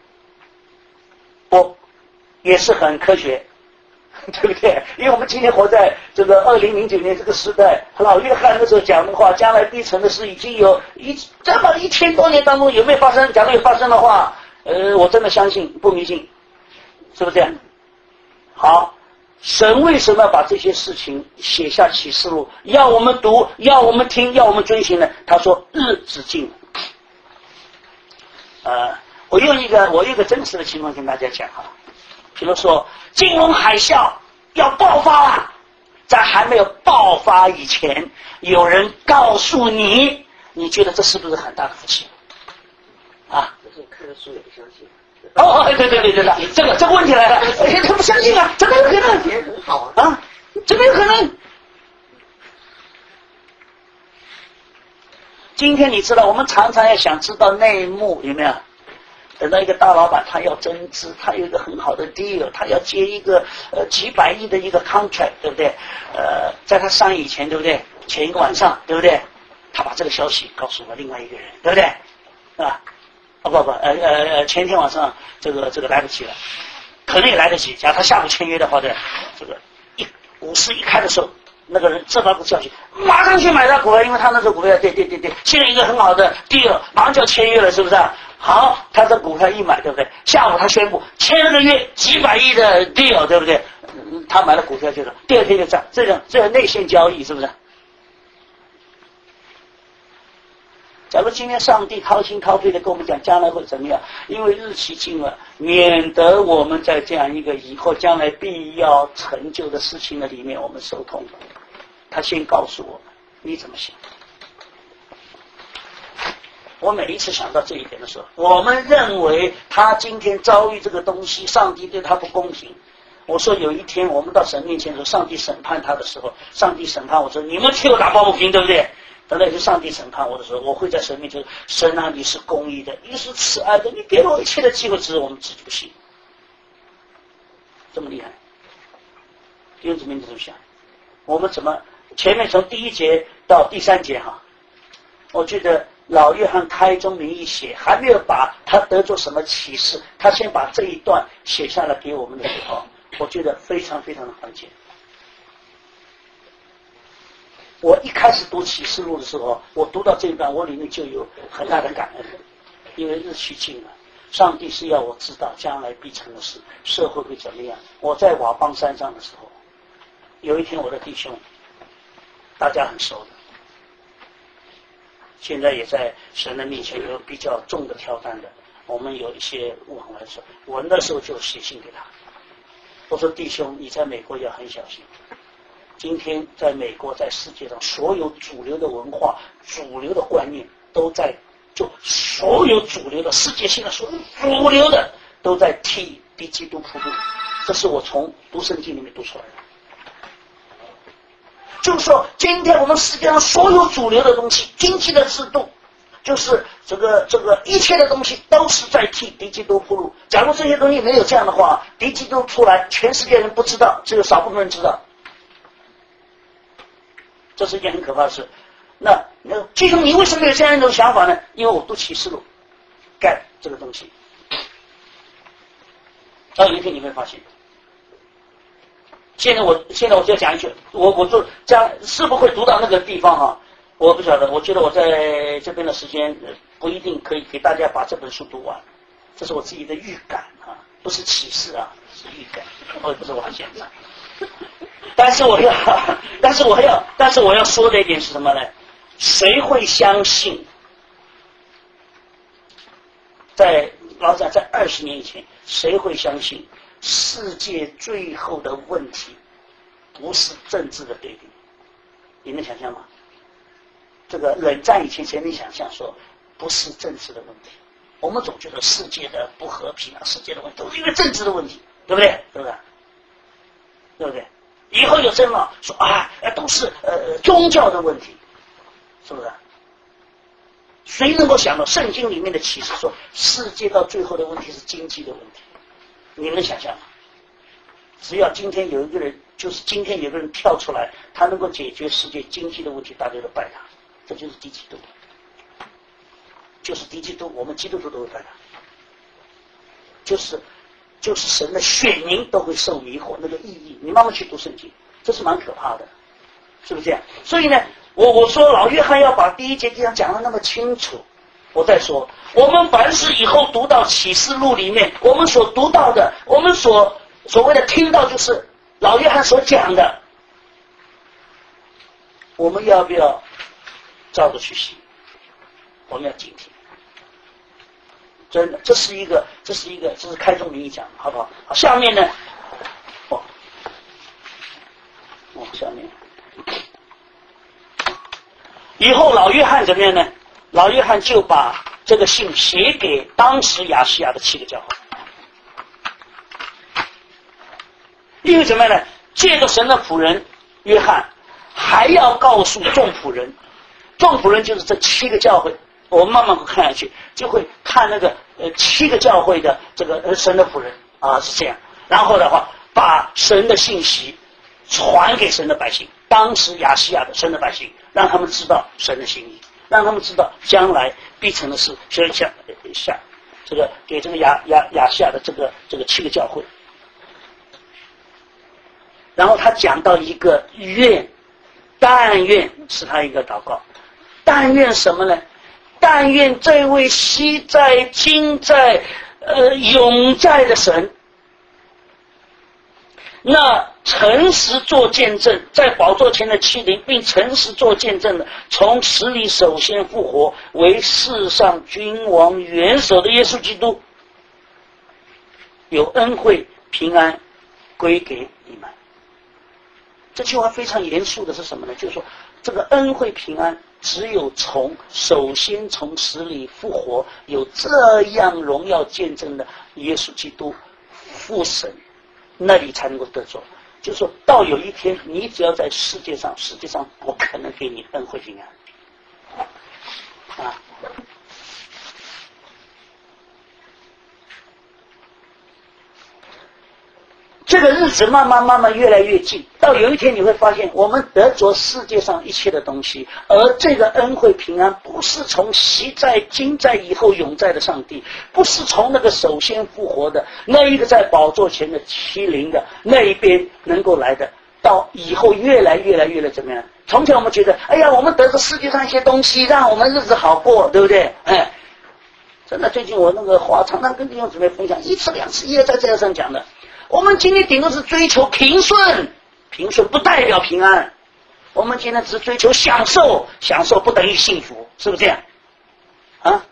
不也是很科学。对不对？因为我们今天活在这个二零零九年这个时代，老约翰那时候讲的话，将来必成的事已经有一这么一千多年当中有没有发生？假如有发生的话，呃，我真的相信，不迷信，是不是这样？好，神为什么要把这些事情写下启示录，要我们读，要我们听，要我们遵循呢？他说日子近了。呃，我用一个我用一个真实的情况跟大家讲哈。比如说金融海啸要爆发了，在还没有爆发以前，有人告诉你，你觉得这是不是很大的福气啊？ 可是看了书也不相信。 哦，对对对对对，这个这个问题来了，哎，他不相信啊，怎么有可能？ 也很好啊，怎么有可能？今天你知道，我们常常要想知道内幕，有没有？等到一个大老板，他要增资，他有一个很好的 deal， 他要接一个呃几百亿的一个 contract， 对不对？呃，在他上以前，对不对？前一个晚上，对不对？他把这个消息告诉了另外一个人，对不对？啊，哦不不，呃呃呃，前天晚上这个这个来不及了，可能也来得及。假如他下午签约的话呢，这个一股市一开的时候，那个人这把股消息，马上去买他股票，因为他那个股票，对对对对，现在一个很好的 deal， 马上就要签约了，是不是啊？好，他这股票一买，对不对？下午他宣布签了个月，几百亿的 deal， 对不对？嗯、他买了股票就是第二天就涨，这种这种内线交易是不是？假如今天上帝掏心掏肺的跟我们讲将来会怎么样，因为日期近了，免得我们在这样一个以后将来必要成就的事情的里面我们受痛。他先告诉我们，你怎么想？我每一次想到这一点的时候，我们认为他今天遭遇这个东西，上帝对他不公平。我说有一天我们到神面前的时候，上帝审判他的时候，上帝审判我说你们替我打抱不平，对不对？等到是上帝审判我的时候，我会在神面前，神啊，你是公义的，你是慈爱的，你给了我一切的机会，只是我们自己不信。 这么厉害？弟兄姊妹，你怎么想？我们怎么前面从第一节到第三节哈，我觉得老约翰开宗明义写，还没有把他得着什么启示，他先把这一段写下来给我们的时候，我觉得非常非常的关键。我一开始读启示录的时候，我读到这一段，我里面就有很大的感恩，因为日趋近了，上帝是要我知道将来必成的事，社会会怎么样。我在瓦邦山上的时候，有一天我的弟兄，大家很熟的，现在也在神的面前有比较重的挑担的，我们有一些往来的时候，我那时候就写信给他，我说弟兄，你在美国要很小心。今天在美国，在世界上，所有主流的文化、主流的观念都在，就所有主流的世界性的所有主流的都在替敌基督铺路。这是我从读圣经里面读出来的。就是说，今天我们世界上所有主流的东西，经济的制度，就是这个这个一切的东西都是在替敌基督铺路。假如这些东西没有这样的话，敌基督出来，全世界人不知道，只有少部分人知道。这是一件很可怕的事。那那最终你为什么有这样一种想法呢？因为我读启示录，干这个东西。到有一天你会发现，现在我现在我就要讲一句，我我就将是不会读到那个地方哈，我不晓得。我觉得我在这边的时间不一定可以给大家把这本书读完，这是我自己的预感啊，不是启示啊，是预感，我不是完全的。但是我要，但是我要，但是我要说的一点是什么呢？谁会相信？在老讲在二十年以前，谁会相信世界最后的问题不是政治的对立？你能想象吗？这个冷战以前，谁能想象说不是政治的问题？我们总觉得世界的不和平啊，世界的问题都是因为政治的问题，对不对？对不对？对不对？以后有争了，说啊，都是呃宗教的问题，是不是？谁能够想到圣经里面的启示说，世界到最后的问题是经济的问题？你能想象吗？只要今天有一个人，就是今天有个人跳出来，他能够解决世界经济的问题，大家都拜他，这就是敌基督，就是敌基督，我们基督徒都会拜他，就是就是神的选民都会受迷惑，那个意义，你慢慢去读圣经，这是蛮可怕的，是不是这样？所以呢，我我说老约翰要把第一节地方讲得那么清楚，我再说，我们凡是以后读到启示录里面，我们所读到的，我们所所谓的听到，就是老约翰所讲的，我们要不要照着去行？我们要警惕。真的，这是一个，这是一个，这是开宗明义讲，好不好？好，下面呢，哦，哦，下面，以后老约翰怎么样呢？老约翰就把这个信写给当时亚细亚的七个教会，因为怎么样呢？借着神的仆人约翰，还要告诉众仆人，众仆人就是这七个教会。我们慢慢会看下去，就会看那个呃七个教会的这个呃神的仆人啊是这样，然后的话把神的信息传给神的百姓，当时亚细亚的神的百姓，让他们知道神的心意，让他们知道将来必成的事，所以像像这个给这个亚亚亚细亚的这个这个七个教会，然后他讲到一个愿，但愿是他一个祷告，但愿什么呢？但愿这位昔在、今在、呃永在的神，那诚实做见证，在宝座前的欺凌，并诚实做见证的，从死里首先复活，为世上君王元首的耶稣基督，有恩惠平安归给你们。这句话非常严肃的是什么呢？就是说，这个恩惠平安只有从首先从死里复活，有这样荣耀见证的耶稣基督父神那里才能够得着。就是说到有一天，你只要在世界上，世界上不可能给你恩惠平安啊。 这个日子慢慢慢慢越来越近，到有一天你会发现，我们得着世界上一切的东西，而这个恩惠平安不是从昔在、今在、以后永在的上帝，不是从那个首先复活的那一个在宝座前的欺凌的那一边能够来的，到以后越来越来越来怎么样？从前我们觉得，哎呀，我们得着世界上一些东西，让我们日子好过，对不对？哎，真的，最近我那个话常常跟弟兄姊妹分享，一次两次一而再再而三讲的。我们今天顶多是追求平顺，平顺不代表平安。我们今天只追求享受，享受不等于幸福，是不是这样？啊，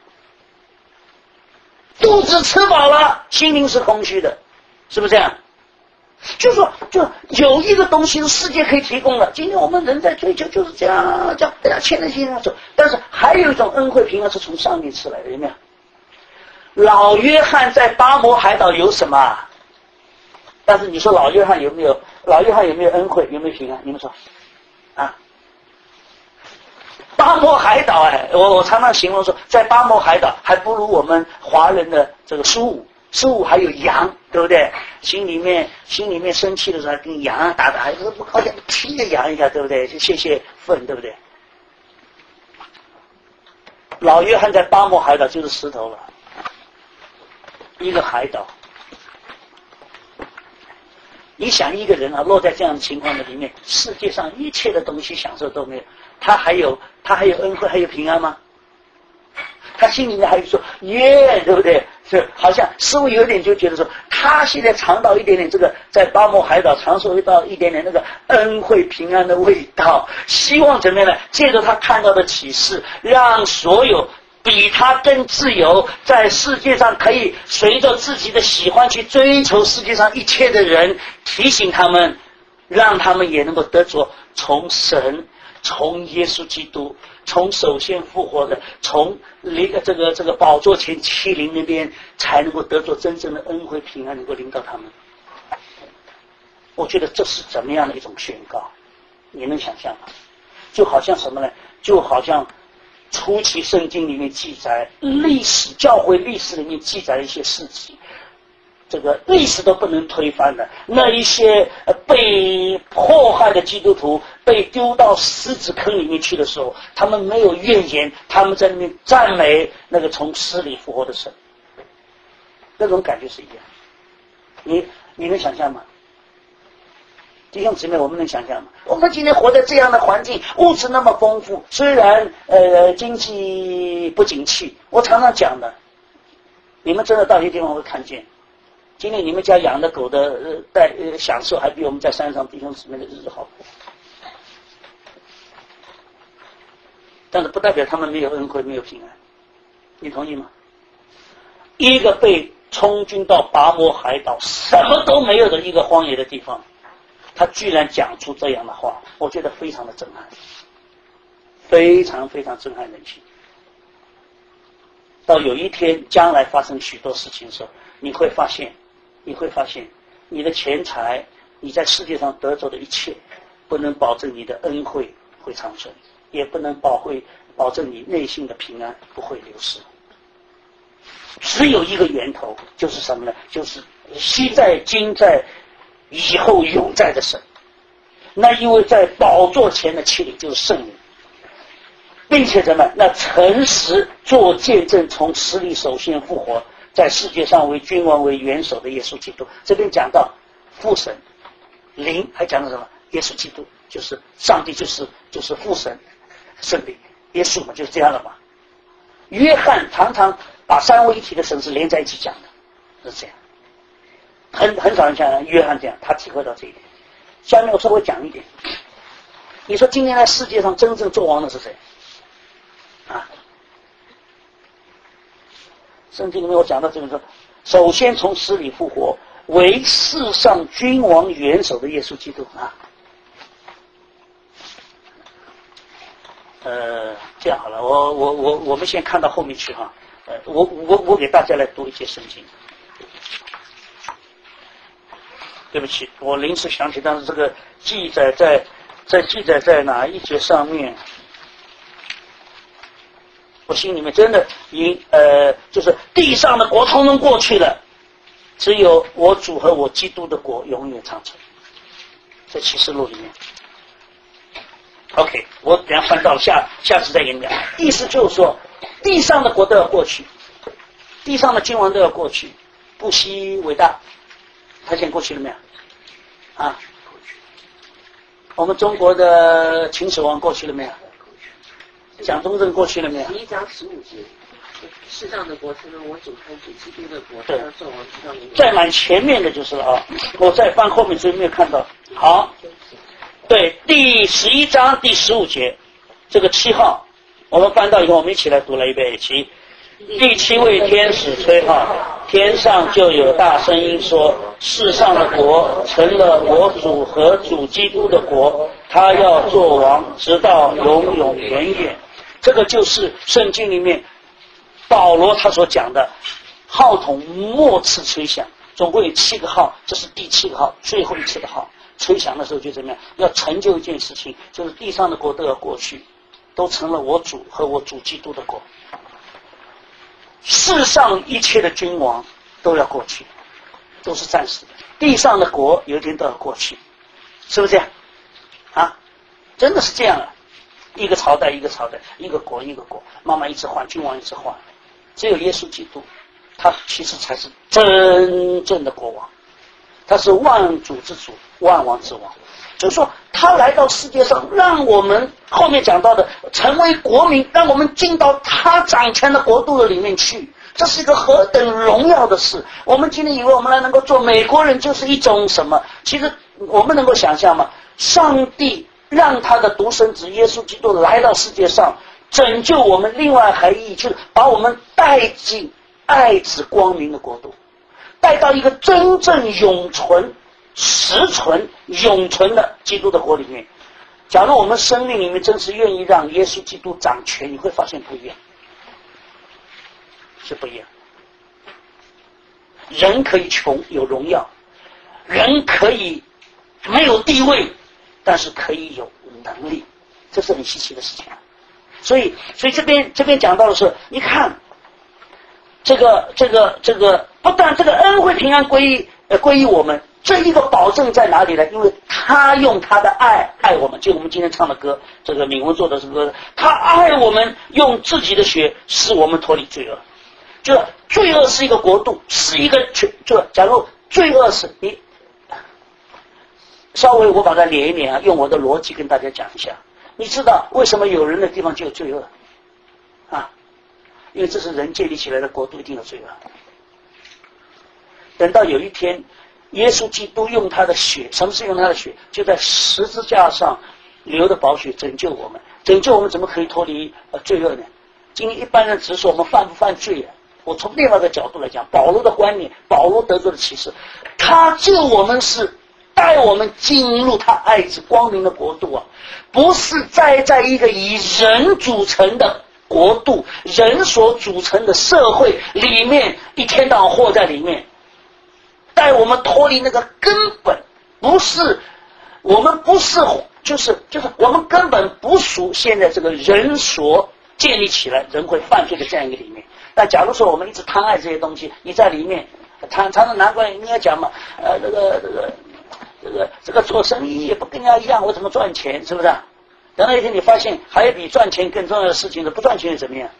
肚子吃饱了，心灵是空虚的，是不是这样？就是说，就有一个东西是世界可以提供的。今天我们人在追求就是这样，这样大家牵着心上走。但是还有一种恩惠平安是从上面吃来的，有没有？老约翰在巴摩海岛有什么？但是你说老约翰有没有老约翰有没有恩惠，有没有平安？你们说啊？巴摩海岛哎，我我常常形容说，在巴摩海岛还不如我们华人的这个苏武，苏武还有羊，对不对？心里面心里面生气的时候还跟羊打打，还不高兴踢个羊一下，对不对？就泄泄愤，对不对？老约翰在巴摩海岛就是石头了，一个海岛。你想一个人啊，落在这样的情况的里面，世界上一切的东西享受都没有，他还有他还有恩惠，还有平安吗？他心里面还有说耶，对不对？是好像似乎有点就觉得说，他现在尝到一点点这个在巴摩海岛尝受到一点点那个恩惠平安的味道，希望怎么样呢？借着他看到的启示，让所有比他更自由，在世界上可以随着自己的喜欢去追求世界上一切的人，提醒他们，让他们也能够得着从神、从耶稣基督、从首先复活的、从这个这个宝座前欺凌那边，才能够得着真正的恩惠平安，能够临到他们。我觉得这是怎么样的一种宣告？你能想象吗？就好像什么呢？就好像初期圣经里面记载历史，教会历史里面记载一些事情，这个历史都不能推翻的。那一些被迫害的基督徒被丢到狮子坑里面去的时候，他们没有怨言，他们在那边赞美那个从死里复活的神，那种感觉是一样。你你能想象吗？弟兄姊妹，我们能想象吗？我们今天活在这样的环境，物质那么丰富，虽然呃经济不景气，我常常讲的，你们真的到一些地方会看见，今天你们家养的狗的呃带呃享受还比我们在山上弟兄姊妹的日子好过，但是不代表他们没有恩惠，没有平安，你同意吗？一个被充军到拔摩海岛，什么都没有的一个荒野的地方，他居然讲出这样的话，我觉得非常的震撼，非常非常震撼人心。到有一天将来发生许多事情的时候，你会发现你会发现你的钱财，你在世界上得着的一切，不能保证你的恩惠会长存，也不能保会保证你内心的平安不会流失。只有一个源头，就是什么呢？就是昔在、今在、以后永在的神。那因为在宝座前的气里就是圣灵，并且怎么那诚实做见证，从死里首先复活，在世界上为君王为元首的耶稣基督。这边讲到父神灵，还讲到什么？耶稣基督就是上帝，就是就是父神圣灵，耶稣嘛就是这样了嘛。约翰常常把三位一体的神是连在一起讲的，是这样。很很少人像约翰这样，他体会到这一点。下面我稍微讲一点，你说今天在世界上真正做王的是谁？啊，圣经里面我讲到这个说，首先从死里复活，为世上君王元首的耶稣基督啊。呃，这样好了，我我我我们先看到后面去哈。呃，我我我给大家来读一节圣经。对不起，我临时想起，但是这个记载在在记载在哪一节上面？我心里面真的已呃，就是地上的国通通过去了， 只有我主和我基督的国永远长存。在启示录里面 OK， 我等一下翻到了下下次再给你讲。意思就是说地上的国都要过去，地上的君王都要过去，不惜伟大。他现在过去了没有啊？我们中国的秦始皇过去了没有？蒋中正过去了没有？ 十一章十五节，世上的国成了我主和主基督的国， 对， 要做王直到永远。 再蛮前面的就是了啊，我再翻后面所以没有看到。好，对，第十一章第十五节，这个七号，我们翻到以后，我们一起来读了一遍。七，第七位天使吹号，天上就有大声音说：世上的国成了我主和主基督的国，他要做王，直到永永远远。这个就是圣经里面保罗他所讲的号筒末次吹响，总共有七个号，这是第七个号，最后一次的号。吹响的时候就怎么样？要成就一件事情，就是地上的国都要过去，都成了我主和我主基督的国。世上一切的君王都要过去，都是暂时的。地上的国有一天都要过去，是不是这样？啊，真的是这样啊！一个朝代一个朝代，一个国一个国，慢慢一直换，君王一直换。只有耶稣基督，他其实才是真正的国王，他是万主之主，万王之王。就是说他来到世界上，让我们后面讲到的成为国民，让我们进到他掌权的国度的里面去，这是一个何等荣耀的事。我们今天以为我们来能够做美国人就是一种什么，其实我们能够想象吗？上帝让他的独生子耶稣基督来到世界上，拯救我们，另外还意就是把我们带进爱子光明的国度，带到一个真正永存实存永存的基督的国里面。假如我们生命里面真是愿意让耶稣基督掌权，你会发现不一样，是不一样。人可以穷有荣耀，人可以没有地位，但是可以有能力，这是很稀奇的事情。所以所以这边这边讲到的是，你看这个这个这个不但这个恩惠平安归于呃归于我们，这一个保证在哪里呢？因为他用他的爱爱我们，就我们今天唱的歌，这个敏文做的这个歌，他爱我们，用自己的血使我们脱离罪恶。就罪恶是一个国度，是一个就假如罪恶是你稍微我把它连一连啊，用我的逻辑跟大家讲一下。你知道为什么有人的地方就有罪恶啊？因为这是人建立起来的国度，一定有罪恶。等到有一天耶稣基督用他的血，什么是用他的血？就在十字架上流的宝血拯救我们。拯救我们怎么可以脱离呃罪恶呢？今天一般人只是说我们犯不犯罪啊？我从另外一个角度来讲，保罗的观念，保罗得到的启示，他救我们是带我们进入他爱子光明的国度啊，不是在在一个以人组成的国度，人所组成的社会里面一天到晚活在里面，带我们脱离那个根本，不是我们不是就是就是我们根本不属现在这个人所建立起来人会犯罪的这样一个里面。但假如说我们一直贪爱这些东西，你在里面常常常难怪应该讲嘛，呃，这个这个这个这个做生意也不跟人家一样，我怎么赚钱，是不是？等到一天你发现还有比赚钱更重要的事情的，不赚钱又怎么样？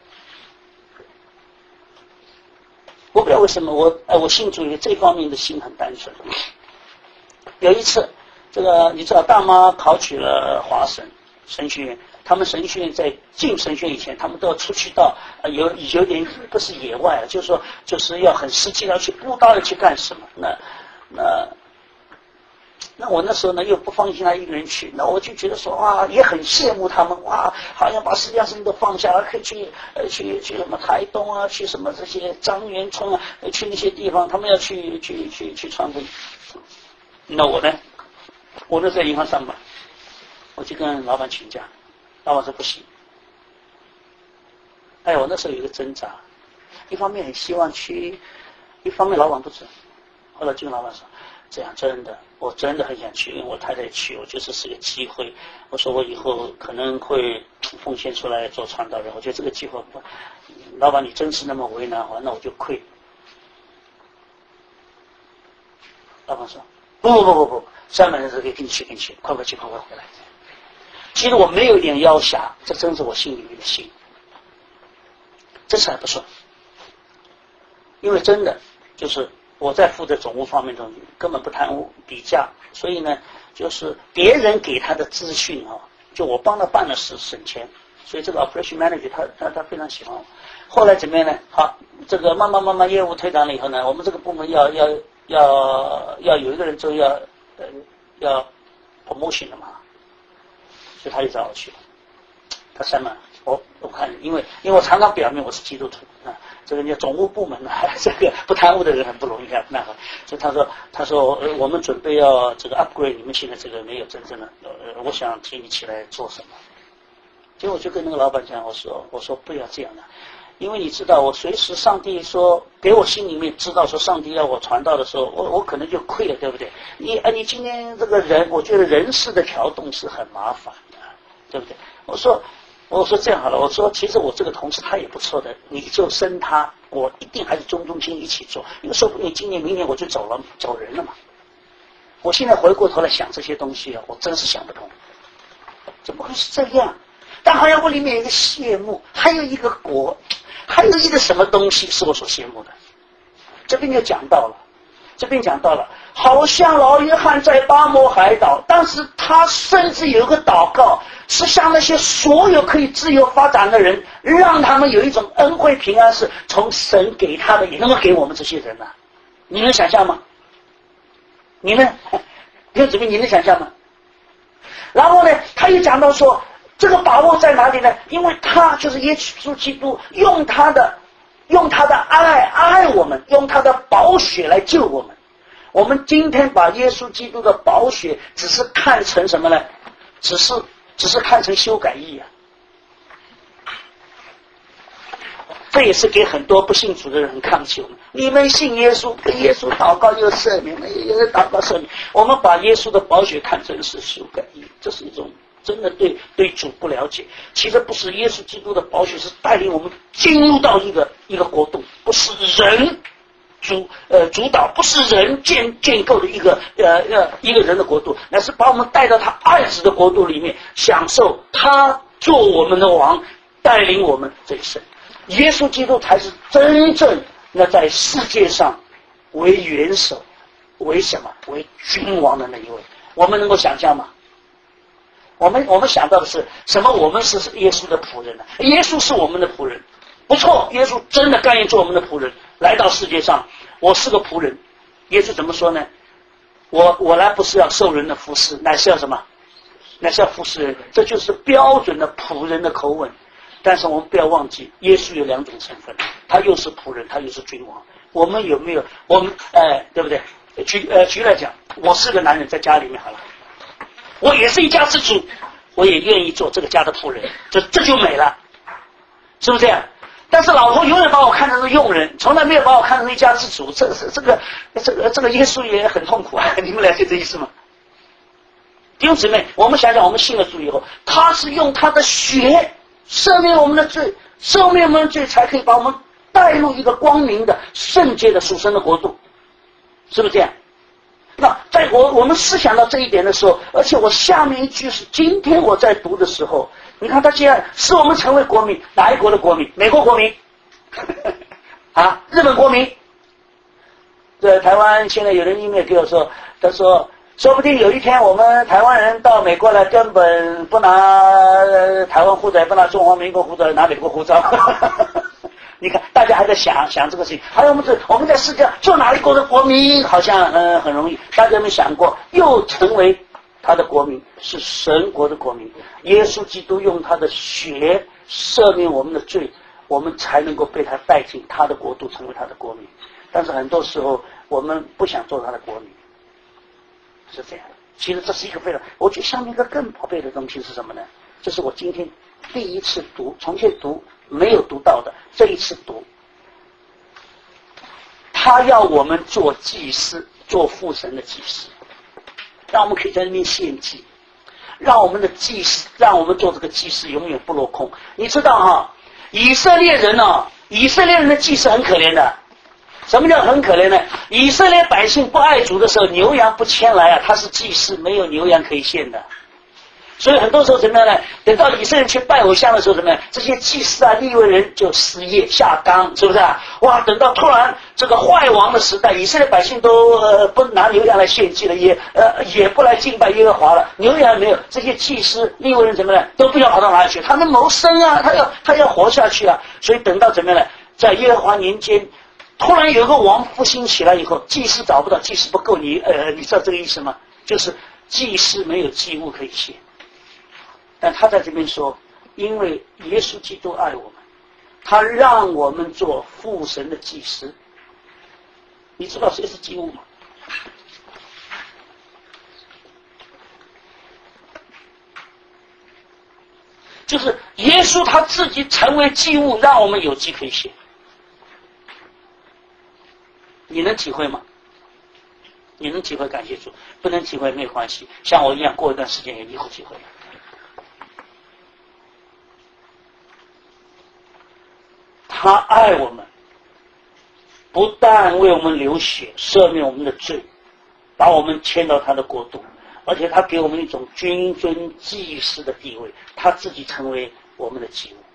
我不知道为什么我呃我信主义这方面的心很单纯。有一次，这个你知道大妈考取了华神神学院。他们神学院在进神学院以前，他们都要出去到呃有有点不是野外了，就是说就是要很实际的去布道，要去干什么？那那那我那时候呢又不放心他一个人去，那我就觉得说哇，也很羡慕他们哇，好像把世界上事情都放下了，可以去呃去去什么台东啊，去什么这些张园村啊，去那些地方，他们要去去去去传福音。那我呢，我那时候在银行上班，我就跟老板请假。老板说不行。哎，我那时候有一个挣扎，一方面很希望去，一方面老板不准。后来就跟老板说，这样真的，我真的很想去，因为我太太去，我觉得这是个机会。我说我以后可能会奉献出来做传道人，我觉得这个机会不，老板你真是那么为难的话，那我就亏。 老板说不不不不不，三百人是可以给你去给你去，快快去快快回来。其实我没有一点要挟，这真是我心里面的心，这事还不算，因为真的就是我在负责总务方面中根本不贪污比价，所以呢，就是别人给他的资讯啊，就我帮他办了事省钱，所以这个 operation manager 他他他非常喜欢我。后来怎么样呢？好，这个慢慢慢慢业务推展了以后呢，我们这个部门要要要要有一个人就要呃要 promotion 了嘛，所以他就找我去了。他三万，我我看，因为因为我常常表明我是基督徒啊，这个叫总务部门呢，这个不贪污的人很不容易啊，那个，所以他说他说呃我们准备要这个 upgrade， 你们现在这个没有真正的，呃，我想提你起来做什么？结果我就跟那个老板讲，我说我说不要这样的。因为你知道，我随时上帝说给我心里面知道说上帝要我传道的时候，我我可能就亏了，对不对？你啊，你今天这个人，我觉得人事的调动是很麻烦的，对不对？我说我说这样好了，我说其实我这个同事他也不错的，你就升他，我一定还是忠忠心一起做，因为说不定今年明年我就走了走人了嘛。我现在回过头来想这些东西啊，我真是想不通，怎么会是这样？但好像我里面有一个羡慕，还有一个国。还有一个什么东西是我所羡慕的？这边就讲到了，这边讲到了，好像老约翰在巴摩海岛，当时他甚至有一个祷告，是向那些所有可以自由发展的人，让他们有一种恩惠平安，是从神给他的，也能够给我们这些人啊。你能想象吗？你呢？弟兄姊妹，你能想象吗？然后呢，他又讲到说。这个把握在哪里呢？因为他就是耶稣基督，用他的用他的爱爱我们，用他的宝血来救我们。我们今天把耶稣基督的宝血只是看成什么呢？只是只是看成修改意啊。这也是给很多不信主的人很抗拒我们。你们信耶稣，跟耶稣祷告又赦免，也是祷告赦免。我们把耶稣的宝血看成是修改意，这是一种。真的对对主不了解，其实不是耶稣基督的宝血是带领我们进入到一个一个国度，不是人主呃主导，不是人建建构的一个呃呃一个人的国度，乃是把我们带到他爱子的国度里面，享受他做我们的王，带领我们这一生。耶稣基督才是真正那在世界上为元首，为什么？为君王的那一位。我们能够想象吗？我们我们想到的是什么？我们是耶稣的仆人呢？耶稣是我们的仆人，不错，耶稣真的甘愿做我们的仆人，来到世界上。我是个仆人，耶稣怎么说呢？我我来不是要受人的服侍，乃是要什么？乃是要服侍人。这就是标准的仆人的口吻。但是我们不要忘记，耶稣有两种身份，他又是仆人，他又是君王。我们有没有？我们哎，对不对？举呃举来讲，我是个男人，在家里面好了。我也是一家之主，我也愿意做这个家的仆人，这这就美了，是不是这样？但是老婆永远把我看成是佣人，从来没有把我看成一家之主。这个这个这个这个耶稣也很痛苦啊！你们了解这意思吗？弟兄姊妹，我们想想，我们信了主以后，他是用他的血赦免我们的罪，赦免我们的罪，才可以把我们带入一个光明的圣洁的属神的国度，是不是这样？那在我我们思想到这一点的时候，而且我下面一句是今天我在读的时候，你看他既然使我们成为国民，哪一国的国民？美国国民啊，日本国民。在台湾现在有人 email 给我说，他说说不定有一天我们台湾人到美国来，根本不拿台湾护照，不拿中华民国护照，拿美国护照。你看，大家还在想想这个事情。还有我们这我们在世界上做哪一国的国民，好像呃很容易。大家有没有想过，又成为他的国民，是神国的国民？耶稣基督用他的血赦免我们的罪，我们才能够被他带进他的国度，成为他的国民。但是很多时候我们不想做他的国民，是这样的。其实这是一个非常，我觉得下面一个更宝贝的东西是什么呢？这是我今天第一次读，从前读没有读到的，这一次读。他要我们做祭司，做父神的祭司，让我们可以在那边献祭，让我们的祭司，让我们做这个祭司永远不落空。你知道哈，以色列人啊，以色列人的祭司很可怜的， 什么叫很可怜呢？以色列百姓不爱主的时候，牛羊不牵来啊，他是祭司，没有牛羊可以献的。所以很多时候怎么样呢？等到以色列去拜偶像的时候，怎么样？这些祭司啊、利未人就失业下岗，是不是啊？哇！等到突然这个坏王的时代，以色列百姓都呃不拿牛羊来献祭了，也呃也不来敬拜耶和华了，牛羊没有，这些祭司、利未人怎么呢？都不知道跑到哪里去，他们谋生啊，他要他要活下去啊。所以等到怎么样呢？在耶和华年间，突然有一个王复兴起来以后，祭司找不到，祭司不够，你呃你知道这个意思吗？就是祭司没有祭物可以献。但他在这边说，因为耶稣基督爱我们，他让我们做父神的祭司。你知道谁是祭物吗？就是耶稣他自己成为祭物，让我们有祭可以献。你能体会吗？你能体会感谢主，不能体会没有关系，像我一样过一段时间也以后体会了。他爱我们，不但为我们流血赦免我们的罪，把我们迁到他的国度，而且他给我们一种君尊祭司的地位，他自己成为我们的祭物。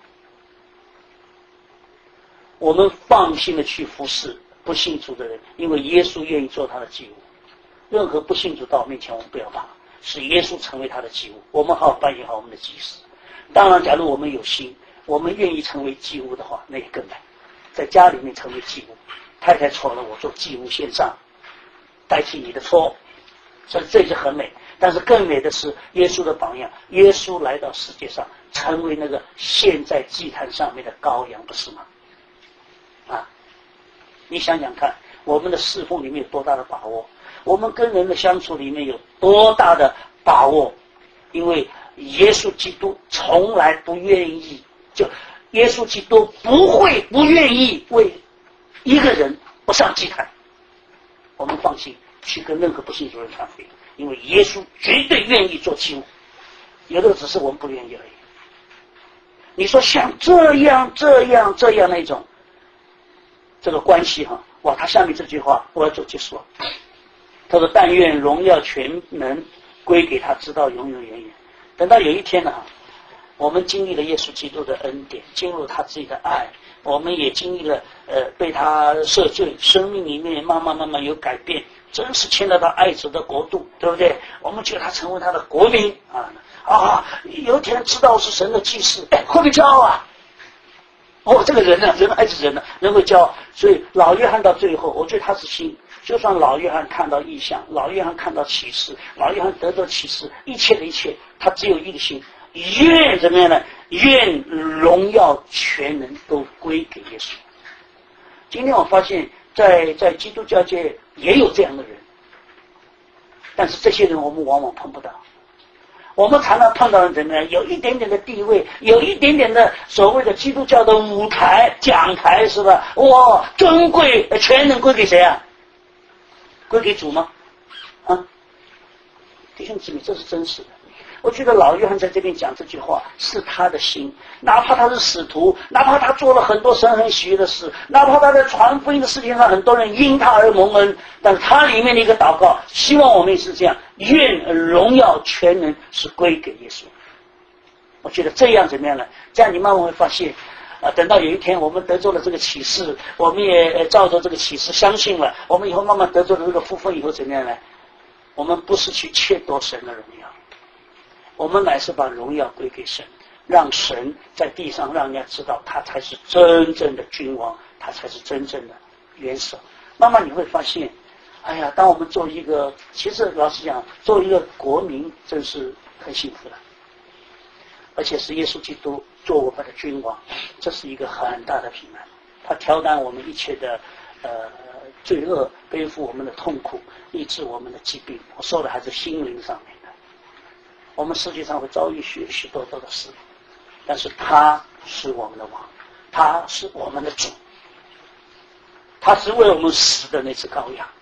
我们放心的去服侍不信主的人，因为耶稣愿意做他的祭物。任何不信主到我面前，我们不要怕，使耶稣成为他的祭物，我们好好扮演好我们的祭司。当然假如我们有心，我们愿意成为祭物的话，那也更美。在家里面成为祭物，太太错了，我做祭物献上，代替你的错，所以这是很美。但是更美的是耶稣的榜样，耶稣来到世界上，成为那个献在祭坛上面的羔羊，不是吗？啊，你想想看，我们的侍奉里面有多大的把握，我们跟人的相处里面有多大的把握，因为耶稣基督从来不愿意，就耶稣基督不会不愿意为一个人不上祭坛。我们放心去跟任何不信主人传福音，因为耶稣绝对愿意做祭物，有的只是我们不愿意而已。你说像这样这样这样那种这个关系哈，哇，他下面这句话我要做结束了。他说：“但愿荣耀全能归给他，直到永永远远。”等到有一天呢，我们经历了耶稣基督的恩典，进入他自己的爱，我们也经历了呃被他赦罪，生命里面慢慢慢慢有改变，真是迁到他爱子的国度，对不对？我们觉得他成为他的国民啊啊！有一天知道是神的祭司，哎，会不会骄傲啊？哦，这个人呢，人爱是人呢，人会骄傲。所以老约翰到最后，我觉得他是心。就算老约翰看到异象，老约翰看到启示，老约翰得到启示，一切的一切，他只有一个心，愿怎么样呢？愿荣耀全能都归给耶稣。今天我发现在在基督教界也有这样的人，但是这些人我们往往碰不到。我们常常碰到人怎么样？有一点点的地位，有一点点的所谓的基督教的舞台讲台，是吧？哇，尊贵全能归给谁啊？归给主吗？啊，弟兄姊妹，这是真实的。我觉得老约翰在这边讲这句话是他的心，哪怕他是使徒，哪怕他做了很多神很喜悦的事，哪怕他在传福音的事情上很多人因他而蒙恩，但是他里面的一个祷告，希望我们也是这样，愿荣耀全能是归给耶稣。我觉得这样怎么样呢？这样你慢慢会发现啊，等到有一天我们得着了这个启示，我们也照着这个启示相信了，我们以后慢慢得着了这个福分以后怎么样呢？我们不是去窃夺神的荣耀，我们乃是把荣耀归给神，让神在地上让人家知道他才是真正的君王，他才是真正的元首。慢慢你会发现，哎呀，当我们做一个，其实老实讲，做一个国民真是很幸福的，而且是耶稣基督做我们的君王，这是一个很大的平安。他挑担我们一切的呃罪恶，背负我们的痛苦，医治我们的疾病。我说的还是心灵上面的。我们世界上会遭遇许许多多的事，但是他是我们的王，他是我们的主，他是为我们死的那只羔羊。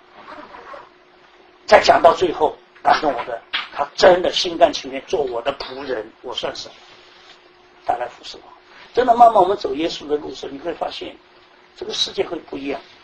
再讲到最后，感动我的，他真的心甘情愿做我的仆人，我算什么？他来服侍我。真的，慢慢我们走耶稣的路上，你会发现这个世界会不一样。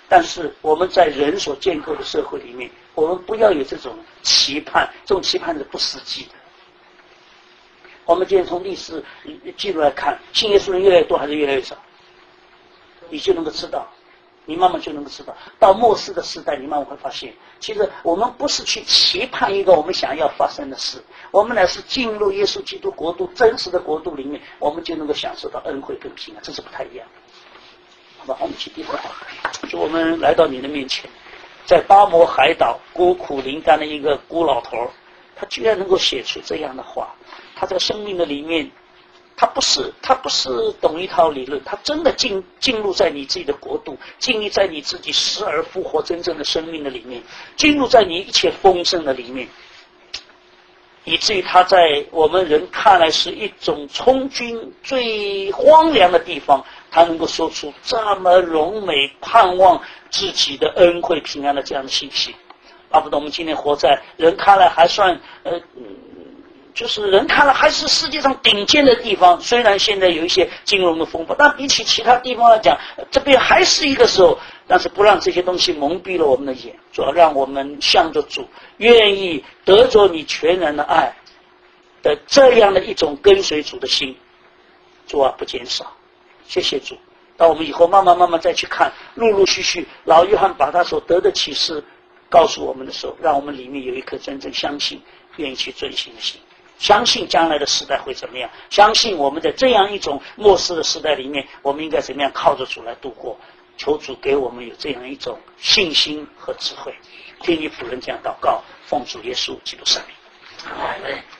但是我们在人所建构的社会里面，我们不要有这种期盼，这种期盼是不实际的。我们今天从历史记录来看，信耶稣人越来越多还是越来越少，你就能够知道，你慢慢就能够知道。到末世的时代，你慢慢会发现，其实我们不是去期盼一个我们想要发生的事，我们乃是进入耶稣基督国度真实的国度里面，我们就能够享受到恩惠跟平安，这是不太一样的。好吧，我们去第二行，就我们来到你的面前，在巴摩海岛孤苦伶仃的一个孤老头，他居然能够写出这样的话。他在生命的里面，他不是他不是懂一套理论，他真的进进入在你自己的国度，进入在你自己死而复活真正的生命的里面，进入在你一切丰盛的里面，以至于他在我们人看来是一种充军最荒凉的地方，他能够说出这么荣美盼望自己的恩惠平安的这样的信息。巴不得我们今天活在人看来还算呃就是人看了还是世界上顶尖的地方，虽然现在有一些金融的风暴，但比起其他地方来讲，这边还是一个时候，但是不让这些东西蒙蔽了我们的眼，主要让我们向着主，愿意得着你全然的爱的这样的一种跟随主的心，主啊不减少，谢谢主。当我们以后慢慢慢慢再去看，陆陆续续老约翰把他所得的启示告诉我们的时候，让我们里面有一颗真正相信愿意去遵行的心，相信将来的时代会怎么样，相信我们在这样一种末世的时代里面，我们应该怎么样靠着主来度过。求主给我们有这样一种信心和智慧，听你仆人这样祷告，奉主耶稣基督圣名，阿门。